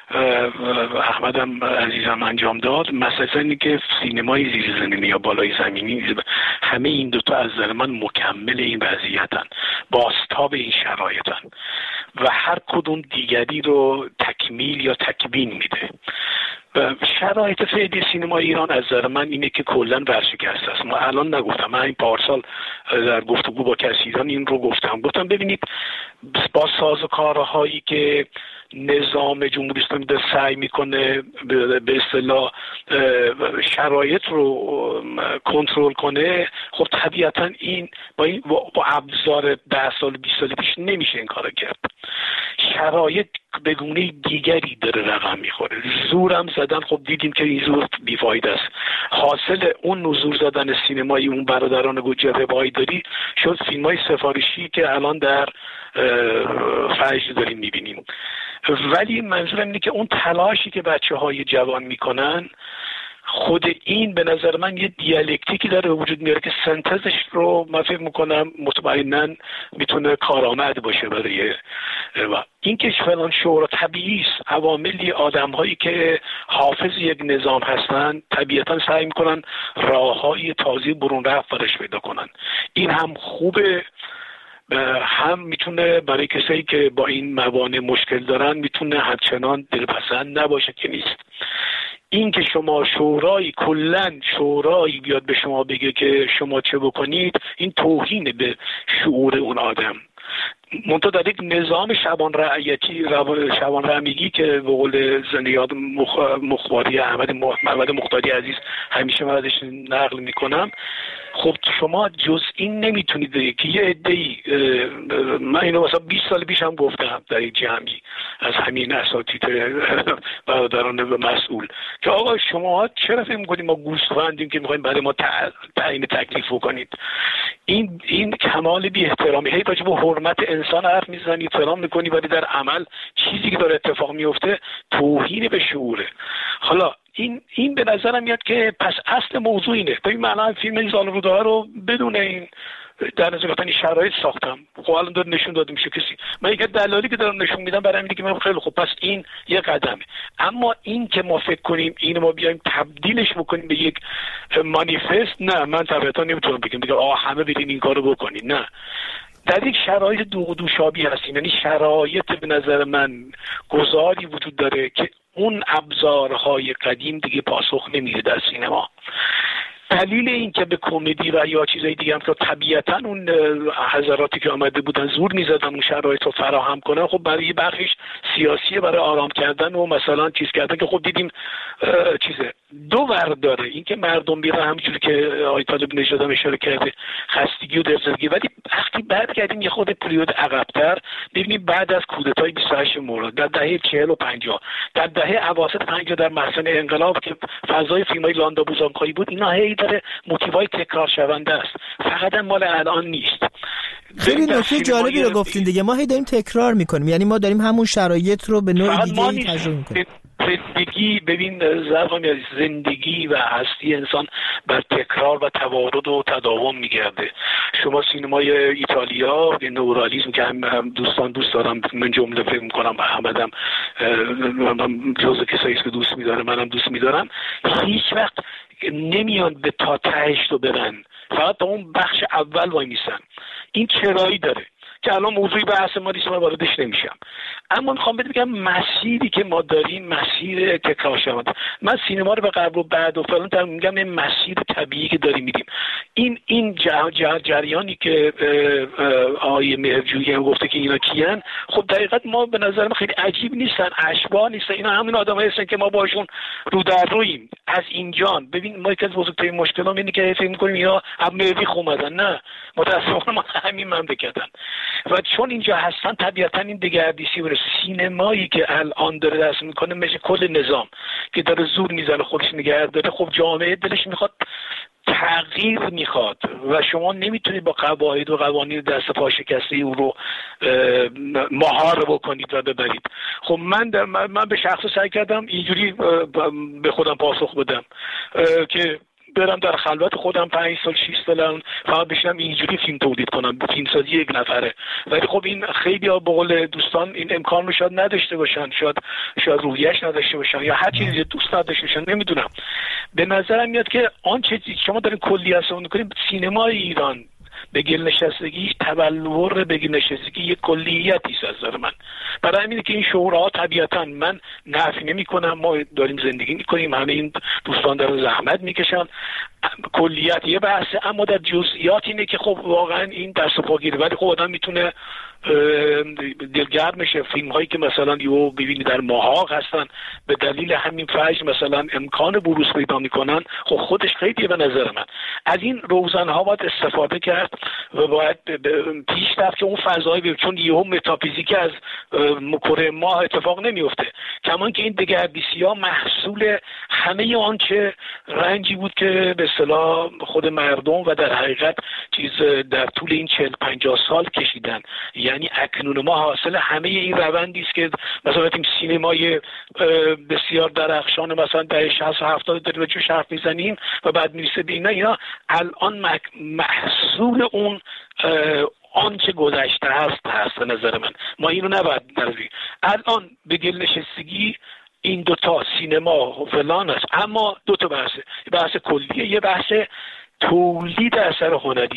احمدم عزیزم انجام داد، مثلا اینه که سینمای زیرزمینی یا بالای زمینی، همه این دوتا از نظر من مکمل این وضعیتن، بازتاب این شرایطن و هر کدوم دیگری رو تکمیل یا تکبین میده. شرایط فعلی سینما ایران از نظر من اینه که کلا ورشکسته است. ما الان نگفتم، من این پارسال در گفتگو با کسیدان این رو گفتم ببینید با سازوکارهایی که نظام جمهوری اسلامی داره سعی میکنه به اصطلاح شرایط رو کنترل کنه، خب طبیعتا این با ابزار 10 سال 20 سال پیش نمیشه این کارو کرد. شرایط به گونه دیگری داره رقم میخوره. زورم زدن، خب دیدیم که این زور بیفایده است. حاصل اون زور زدن سینمایی اون برادران جبهه پایداری شد فیلم‌های سفارشی که الان در فجر داریم میبینیم. ولی منظورم اینه که اون تلاشی که بچه‌های جوان میکنن، خود این به نظر من یه دیالکتیکی داره به وجود میاره که سنتزش رو من فکر میکنم مطمئناً میتونه کارآمد باشه برای این که فلان شورا. طبیعی است عواملی آدم‌هایی که حافظ یک نظام هستن طبیعتاً سعی میکنن راه‌های تازه برون رفت برش پیدا کنن. این هم خوبه، هم میتونه برای کسایی که با این موانع مشکل دارن میتونه همچنان دلپسند نباشه که نیست. این که شما کلن شورایی بیاد به شما بگه که شما چه بکنید، این توهین به شعور اون آدم. منتها در یک نظام شبان رعمیگی که به قول زندیات مخباری محمد مختاری عزیز همیشه من ازش نقل میکنم، خب شما جز این نمیتونید بگید که یه عده‌ای، من اینو مثلا 20 سال پیش هم گفتم در یک جمعی از همین اساتید برادران مسئول که آقا شما چرا فکر میکنید ما گوسفندیم که میخوایم برای ما تعیین تکلیف بکنید؟ این کمال بی احترامی. هی راجع به حرمت انسان حرف میزنید، احترام میکنی، ولی در عمل چیزی که داره اتفاق میفته توهین به شعوره. حالا این به نظرم میاد که پس اصل موضوع اینه. ببین من الان فیلم زال روده رو بدون این در نظر گرفتن شرایط ساختم. خب الان داره نشون داده میشه کسی، من یک دلالی که دارم نشون میدم برای اینه که من خیلی خوب، پس این یه قدمه. اما این که ما فکر کنیم اینو ما بیایم تبدیلش بکنیم به یک مانیفست، نه، من طبعا نمیتونم بگم همه برین این کارو بکنین. نه، در یک شرایط دوشابی هستیم. یعنی شرایط به نظر من گذاری وجود داره که اون ابزارهای قدیم دیگه پاسخ نمیده در سینما. دلیل این که به کمدی و یا چیزای دیگه هم که طبیعتاً اون حضراتی که آمده بودن زور می‌زدن اون شرایط رو فراهم کنن، خب برای بخشش سیاسیه، برای آرام کردن و مثلا چیز کردن که خب دیدیم چیزه دو ور داره. این که مردم بیره همونجوری که آقای طالب نژاد هم اشاره کرده خستگی و دلزدگی، ولی وقتی بعد کردیم یه خود پریود عقب‌تر ببینیم بعد از کودتای 28 مرداد در دهه 40 و 50 در دهه اواسط 50 در محصن انقلاب که فضای فیلم‌های لاندا بوزانکایی بود، اینا هی داره موتیوهای تکرار شونده است، فقط مال الان نیست. خیلی نکته جالبی رو گفتین دیگه، ما هی داریم تکرار میکنیم، یعنی ما داریم همون شرایط رو به نوع دیگه تجربه میکنیم. زندگی، ببین زندگی و هستی انسان بر تکرار و توارد و تداوم میگرده. شما سینمای ایتالیا، نورالیسم که هم دوست دارم، من جمله فکر میکنم احمدم جزء کسایی که دوست میداره، منم دوست میدارم، هیچ وقت نمیان به تا تهش رو برن، فقط تا اون بخش اول وای میسن. این چرایی داره که الان موضوعی بحث ما نیست، من واردش نمیشم. اما میخوام بگم مسیری که ما داریم مسیر تکرار شونده. من سینما رو به قبل و بعد و فلان میگم این مسیر طبیعی که داریم میریم. این جریانی که آقای مهرجویی هم گفته که اینا کیان، خب دقیقاً ما به نظر من خیلی عجیب نیستن، اشباح نیستن، اینا همین آدمایی هستن که ما باشون رو در رویم از اینجان. ببین ما یکی از بزرگترین مشکلات اینه که فکر می‌کنیم اینا از مریخ اومدن. نه، متأسفانه ما همین مملکتن و چون اینجا هستن طبیعتاً این دگردیسی و سینمایی که الان داره دست میکنه مثل کل نظام که داره زور میزنه خودش نگه داره. خب جامعه دلش میخواد تغییر میخواد و شما نمیتونید با قواعد و قوانین دست پا شکسته او رو مهار بکنید و ببرید. خب من به شخص سعی کردم اینجوری به خودم پاسخ بدم که برم در خلوت خودم 5 سال 6 سال فقط بشینم اینجوری فیلم تولید کنم، فیلمسازی یک نفره. ولی خب این خیلی به قول دوستان این امکان رو شاید نداشته باشن، شاید روحیه‌اش نداشته باشن یا هر چیزی دوست نداشته باشن، نمیدونم. به نظرم میاد که آنچه شما دارین کلی حساب می‌کنید سینمای ایران به گل نشستگی تبلور به گل نشستگی یک کلیتی است از نظر من. برای همینه که این شعورها طبیعتاً من نفی نمی‌کنم، ما داریم زندگی می‌کنیم، همه این دوستان دارن زحمت می‌کشن، کلیت یه بحثه، اما در جزئیات اینه که خب واقعا این دست و پا گیره. ولی خب آدم میتونه دلگرم میشه. فیلم هایی که مثلا یهو ببینید در محاق هستن به دلیل همین فجر مثلا امکان بروز پیدا میکنن، خب خودش خیلیه به نظر من. از این روزن ها باید استفاده کرد و باید پیش رفت که اون فضایی بیاد، چون یهو متافیزیک از کره ماه اتفاق نمیفته. کمان که این دگردیسی ها محصول همه آنچه رنجی بود که به اصطلاح خود مردم و در حقیقت چیز در طول این 40-50 سال کشیدن. یعنی اکنون ما حاصل همه این روندی است که مثلا تیم سینمای بسیار درخشان مثلا در 60 و 70 داریم چه حرف میزنیم و بعد میرسه به اینا الان محصول اون آنچه گذشته هست به نظر من. ما اینو نباید نرویم. الان به گل نشستگی این دوتا سینما و فلان است، اما دوتا بحثه، بحث کلیه، یه بحث تولید اثر هنری است.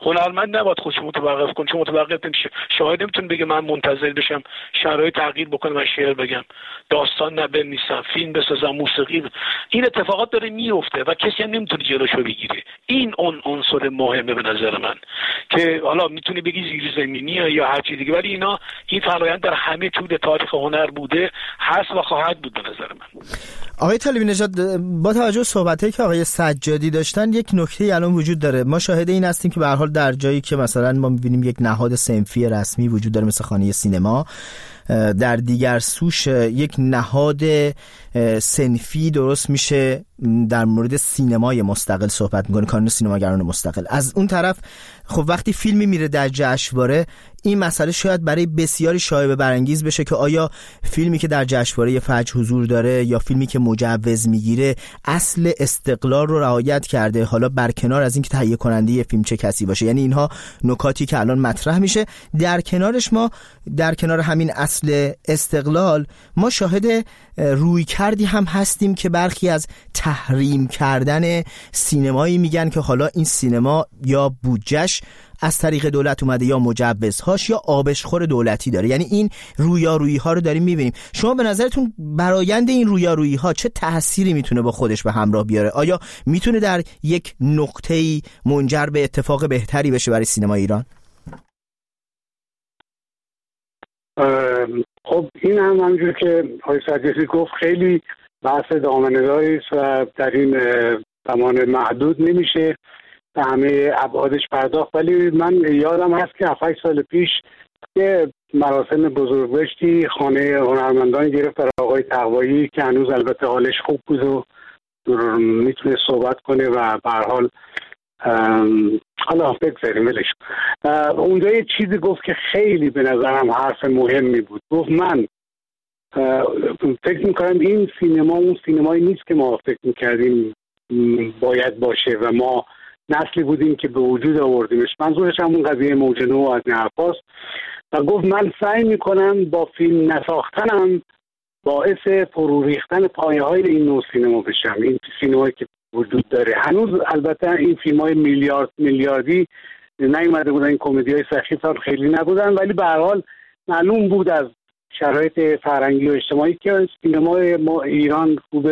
هنرمند نباید خودش متوقف کنه، چون متوقف نمیشه. شاعر نمیتونه بگه من منتظر بشم شرایط تغییر بکنه من شعر بگم، داستان بنویسم، فیلم بسازم، موسیقی این اتفاقات داره میفته و کسی هم نمیتونه جلوشو بگیره. این اون عنصر مهمه به نظر من که حالا میتونی بگی زیرزمینیه یا هر چیز دیگه، ولی این فرآیند در همه طول تاریخ هنر بوده، هست و خواهد بود به نظر من. آقای طالبی نژاد، با توجه به صحبتایی که آقای سجادی داشتن یک نکته الان وجود داره. ما شاهد این هستیم که به هر حال در جایی که مثلا ما می‌بینیم یک نهاد صنفی رسمی وجود داره مثل خانه سینما، در دیگر سوش یک نهاد صنفی درست میشه در مورد سینمای مستقل صحبت میکنه، کانون سینماگران مستقل. از اون طرف خب وقتی فیلمی میره در جشنواره، این مسئله شاید برای بسیاری شایبه برانگیز بشه که آیا فیلمی که در جشنواره فجر حضور داره یا فیلمی که مجوز میگیره اصل استقلال رو رعایت کرده، حالا برکنار از این که تهیه کننده یه فیلم چه کسی باشه. یعنی اینها نکاتی که الان مطرح میشه. در کنارش ما در کنار همین اصل استقلال ما شاهد روی کردی هم هستیم که برخی از تحریم کردن سینمایی میگن که حالا این سینما یا بودجهش از طریق دولت اومده یا مجوزهاش یا آبشخور دولتی داره. یعنی این رویارویی ها رو داریم میبینیم. شما به نظرتون برآیند این رویارویی ها چه تأثیری میتونه با خودش به همراه بیاره؟ آیا میتونه در یک نقطه‌ای منجر به اتفاق بهتری بشه برای سینما ایران؟ خب این هم همونجور که آقای سجادی گفت خیلی بحث دامنه‌داری است و در این زمان محدود نمیشه به همه ابعادش پرداخت. ولی من یادم هست که 7-8 سال پیش یه مراسم بزرگداشتی خانه هنرمندان گرفت برای آقای تقوایی که هنوز البته حالش خوب بود و میتونه صحبت کنه و به هر حال حالا بگذاریم ولش. اونجا یه چیزی گفت که خیلی به نظرم حرف مهمی بود. گفت من فکر میکنم این سینما اون سینمایی نیست که ما فکر میکردیم باید باشه و ما نسلی بودیم که به وجود آوردیمش. منظورش همون قضیه موج نو از این حرفاست و گفت من سعی میکنم با فیلم نساختنم باعث فرو ریختن پایه های این نوع سینما بشم، این سینمایی که وجود داره. هنوز البته این فیلم های میلیاردی نیومده بودن، این کمدی های سخیف هم خیلی نبودن، ولی به هر حال معلوم بود از شرایط فرهنگی و اجتماعی که سینمای ما ایران خوب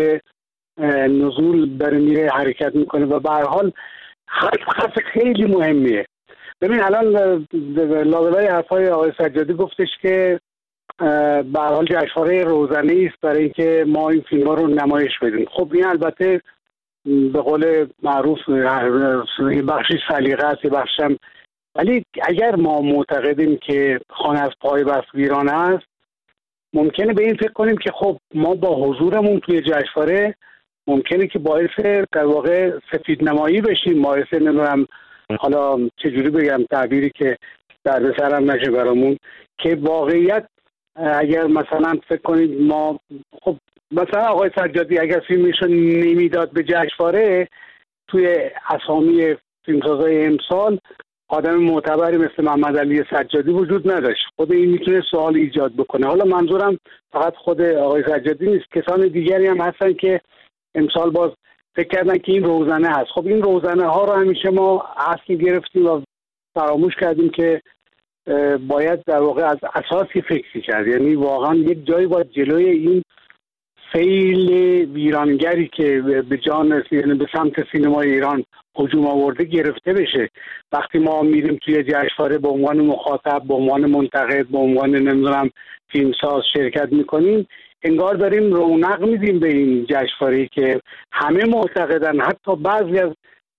نزول داره میره حرکت میکنه و به هر حال خط خیلی مهمیه. ببین الان لابلای حرفای آقای سجادی گفتش که به هر حال جشنواره روزانه‌ای است برای اینکه ما این فیلم‌ها رو نمایش بدیم. خب این البته به قول معروف یه بخشی سلیقه است، یه بخشم، ولی اگر ما معتقدیم که خانه از پای بست ویرانه است، ممکنه به این فکر کنیم که خب ما با حضورمون توی جشنواره ممکنه که باعث در واقع سفید نمایی بشیم، باعث نمیدونم حالا چجوری بگم تعبیری که دردسرم نشه برامون، که واقعیت اگر مثلا فکر کنید ما خب مثلا آقای سجادی اگر فیلمشو نمیداد به جشنواره، توی اسامی فیلمسازای امسال آدم معتبری مثل محمد علی سجادی وجود نداشت. خود این میتونه سوال ایجاد بکنه. حالا منظورم فقط خود آقای سجادی نیست، کسان دیگری هم هستن که امسال باز فکر کردن که این روزنه هست. خب این روزنه ها رو همیشه ما اصل گرفتیم و فراموش کردیم که باید در واقع از اساسی فکر کرد. یعنی واقعا یک جایی باید جلوی این سیل ویرانگری که به جان به سمت سینمای ایران هجوم آورده گرفته بشه. وقتی ما میریم توی جشنواره به عنوان مخاطب، به عنوان منتقد، به عنوان نمیدونم فیلمساز شرکت میکنیم، انگار داریم رونق میدیم به این جشنواره‌ای که همه معتقدن، حتی بعضی از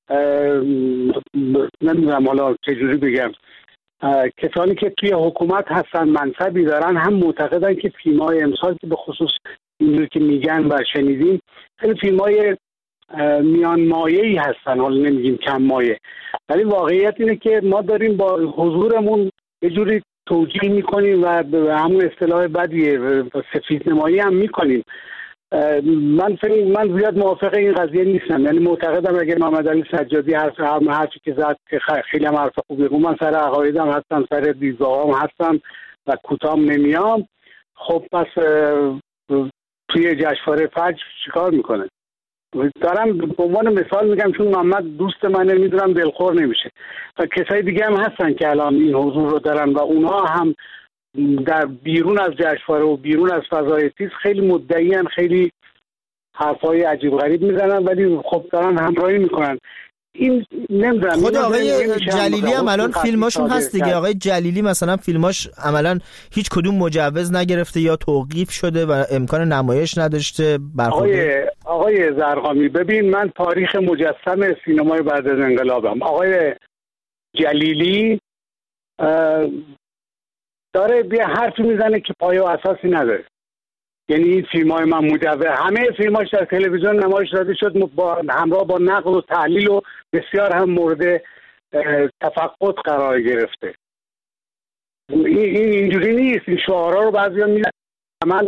نمیدونم حالا چجوری بگم کسانی که توی حکومت هستن منصبی دارن هم معتقدن که فیلم‌های امسال که به خصوص اینجوری که میگن و شنیدیم خیلی فیلم‌های میان مایه‌ای هستن، حالا نمیگیم کم مایه، ولی واقعیت اینه که ما داریم با حضورمون یه جوری توجیه میکنیم و به همون اصطلاح بدیه سفید نمایی هم میکنیم. من زیاد موافق این قضیه نیستم. یعنی معتقدم اگر محمد علی سجادی حرفی که زد که خیلی هم حرف خوبی بود، من سر عقایدم هستم، سر دیدگاهام هستم و کوتام نمیام، خب پس توی جشنواره فجر چیکار میکنه؟ دارم به عنوان مثال میگم، چون محمد دوست منه، میدونم دلخور نمیشه و کسای دیگه هم هستن که الان این حضور رو دارن و اونها هم در بیرون از جشنواره و بیرون از فضای تیز خیلی مدعیان، خیلی حرفای عجیب غریب میزنن، ولی خب دارن همراهی میکنن. این نمیدونم خود آقای جلیلی هم الان فیلماشون هست دیگه. آقای جلیلی مثلا فیلماش عملا هیچ کدوم مجوز نگرفته یا توقیف شده و امکان نمایش نداشته. آقای زرقامی، ببین من تاریخ مجسم سینمای بعد از انقلابم. آقای جلیلی داره یه حرفی میزنه که پایه و اساسی نداره. یعنی این فیلم‌های من مجوز، همه فیلماش در تلویزیون نمایش داده شد همراه با نقد و تحلیل و بسیار هم مورد تفقد قرار گرفته. این اینجوری نیست. این شعارها رو بعضیا میزنن، عمل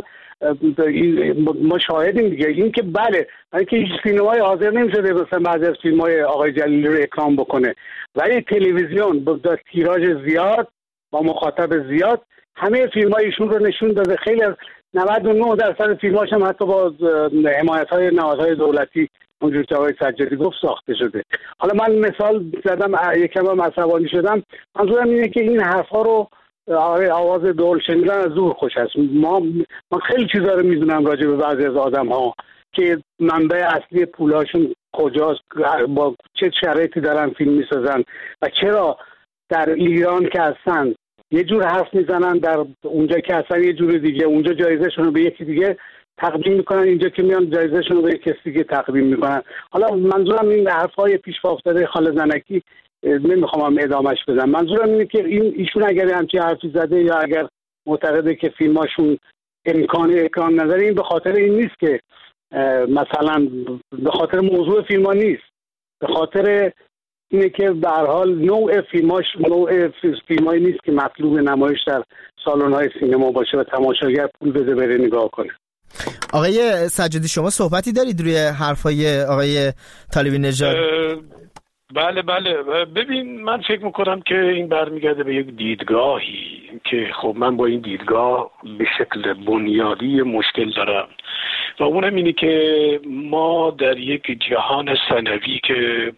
ما شاهدیم دیگه. این که بله، اینکه هیچ سینمای حاضر نمی‌شده مثلا بعضی از فیلم‌های آقای جلیلی رو اکرام بکنه، ولی تلویزیون با تیراژ زیاد با مخاطب زیاد همه فیلم‌های ایشون رو نشون داده. خیلی از 99% فیلماش هم حتی با حمایت‌های نهادهای دولتی اونجور که آقای سجادی گفت ساخته شده. حالا من مثال زدم، یکم هم عصبانی شدم. منظورم اینه که این حرفا رو آواز دول شنیدن از دور خوش است. من خیلی چیزا رو میدونم راجع به بعضی از آدم‌ها که منبع اصلی پولاشون کجاست، با چه شرایطی دارن فیلم میسازن و چرا در ایران که هستن یه جور حرف میزنن، در اونجا که هستن یه جور دیگه. اونجا جایزه‌شون رو به یکی دیگه تقدیم میکنن، اینجا که میان جایزه‌شون رو به یکی دیگه تقدیم میکنن. حالا منظورم این حرفای پیش پا افتاده خاله زنکی نمیخوام ادامهش بدم. منظورم اینه که ایشون اگر همچین حرفی زده یا اگر معتقده که فیلماشون امکان اکران نداره، این به خاطر این نیست که مثلا به خاطر موضوع فیلم‌ها نیست، به خاطر اینه که به هر حال نوع فیلمایی نیست که مطلوب نمایش در سالن‌های سینما باشه و تماشاگر پول بده بره نگاه کنه. آقای سجادی شما صحبتی دارید روی حرفای آقای طالبی نژاد؟ بله ببین، من فکر میکنم که این برمیگرده به یک دیدگاهی که خب من با این دیدگاه به شکل بنیادی مشکل دارم و اونم اینه که ما در یک جهان ثانوی که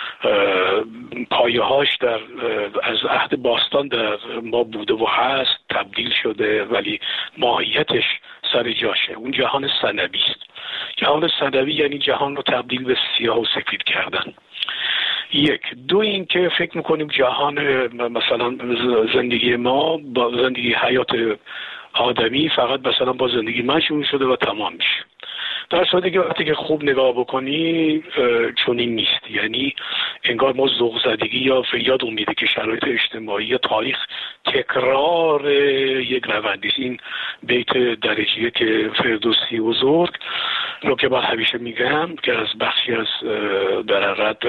پایه‌هاش از عهد باستان در ما بوده و هست تبدیل شده ولی ماهیتش سر جاشه. اون جهان ثانوی است. جهان ثانوی یعنی جهان رو تبدیل به سیاه و سفید کردن. یک. دو، این که فکر میکنیم جهان مثلا زندگی ما با زندگی حیات آدمی فقط مثلا با زندگی من شروع شده و تمام میشه. در صورتی که وقتی که خوب نگاه بکنی چنین نیست. یعنی انگار ما ذوق زدگی یا فریاد امیده که شرایط اجتماعی یا تاریخ تکرار یک روندی است. این بیت درجیه که فردوسی بزرگ رو که من همیشه میگم که از بخشی از در حقیقت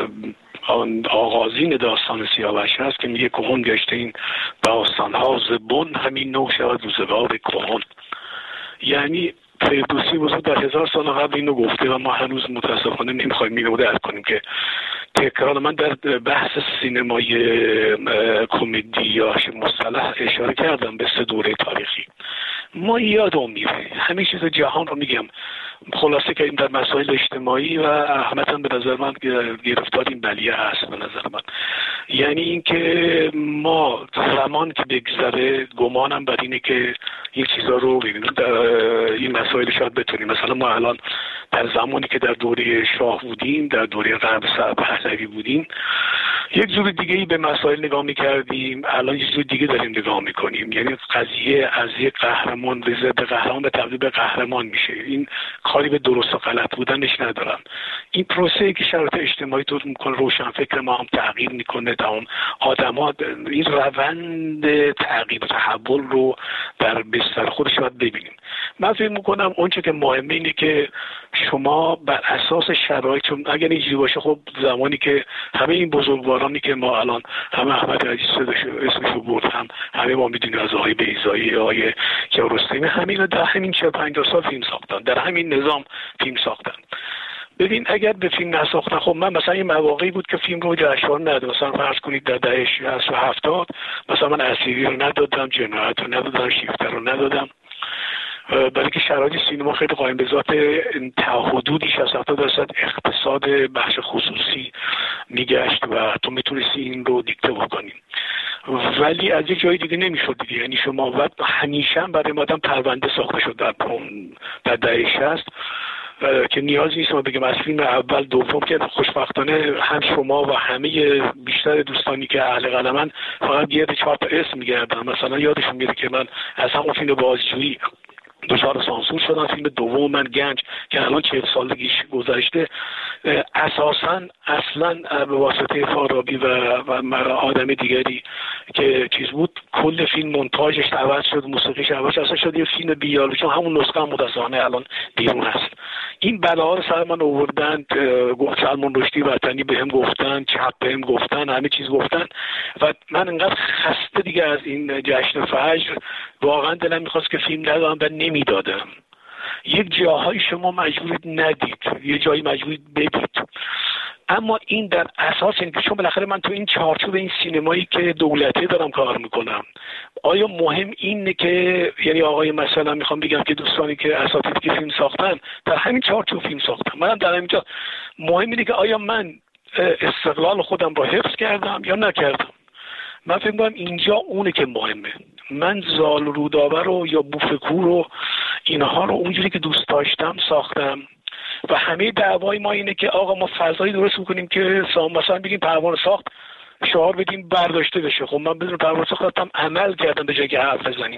آغازین داستان سیاوش هست که میگه کهن گشته این داستان‌ها زبون همین نو شود روزگار کهن. یعنی فردوسی بزرگ در 1000 سال قبل اینو گفته و ما هنوز متاسفانه نمیخوایم اینو درک کنیم که تکرار. من در بحث سینمای کمدی یا مصطلح اشاره کردم به 3 دوره تاریخی. ما یادم میره همه چیز جهان رو میگم. خلاصه که این در مسائل اجتماعی و احمداً به نظر من گرفتار این بلیه هست به نظر من. یعنی اینکه ما زمان که بگذره گمانم بر اینه که این چیزا رو ببینیم در این مسائل شاید بتونیم. مثلا ما الان در زمانی که در دوره شاه بودیم، در دوره قبل پهلوی بودیم، یک جور دیگه ای به مسائل نگاه می‌کردیم، الان یک جور دیگه داریم نگاه می‌کنیم. یعنی قضیه از یک قهرمان به ضد قهرمان به تبدیل به قهرمان میشه. این کاری به درست و غلط بودنش ندارن. این پروسه‌ای که شرایط اجتماعی طور می‌کنه، روشن فکر ما هم تغییر می‌کنه، تمام آدم‌ها این روند تغییر و تحول رو در بستر خودش باید ببینیم. من فکر می‌کنم اونچه که مهمه اینه که شما بر اساس شرایط، اگر اینجوری باشه خب زمانی که همه این بزرگوارانی که ما الان همه احمد عزیز اسمشو برد، همه ما میدونیم از آقای بیضایی، آقای کیارستمی، همین در همین 40-50 سال فیلم ساختن، در همین نظام فیلم ساختن. ببین اگر به فیلم نساختن، خب من مثلا یه مواقعی بود که فیلم رو جشنواره ندادم، مثلا فرض کنید در دهه 60 و 70 مثلا من اسیری رو ندادم، جنایت رو ندادم، شیفته رو ندادم برای که شرایط سینما خیلی قائم به ذات حدودی 60-70% اقتصاد بخش خصوصی میگشت و تو میتونستی این رو دیکته بکنی، ولی از یک جای دیگه نمیشد دیگه. یعنی شما همیشه برای مادام پرونده ساخته شد در دهه 60 که نیازی نیست ما بگم از فیلم اول دوم که خوشبختانه هم شما و همه بیشتر دوستانی که اهل قلمن فقط گرد 4 تا اسم میگردن. مثلا یادشون میاد که من از همون فیلم بازجویی دچار سانسور شدم، فیلم دوم من گنج که الان 40 سالگیش گذشته اصلا به واسطه فارابی و آدم دیگری که چیز بود کل فیلم مونتاژش عوض شد، موسیقیش عوض شد، اصلا شد یه فیلم بیالو، چون همون نسخه هم متأسفانه الان بیرون هست. این بلاها رو سر من آوردن، گفت سلمان رشدی وطنی بهم گفتن، چپ بهم گفتن، همه چیز گفتن و من انقدر خسته دیگه از این جشن فجر واقعا دلم می‌خواست که فیلم ندارم و نمیدادم. یک جاهایی شما مجبورید ندید، یه جایی مجبورید بدید، اما این در اساس این که چون بالاخره من تو این چارچوب این سینمایی که دولتی دارم کار میکنم، آیا مهم اینه که یعنی آقای مثلا میخوام بگم که دوستانی که اساتیدی که فیلم ساختن در همین چارچوب فیلم ساختن، منم در همینجا مهم اینه که آیا من استقلال خودم رو حفظ کردم یا نکردم. من فکر می‌کنم اینجا اونه که مهمه. من زال رودابه رو یا بوفکو رو اینها رو اونجوری که دوست داشتم ساختم و همه دعوای ما اینه که آقا ما فضایی درست می‌کنیم که مثلا بگیم پروانه ساخت، شعار بدیم برداشته بشه. خب من بدون پروانه ساختم عمل کردم به جای که حرف بزنیم.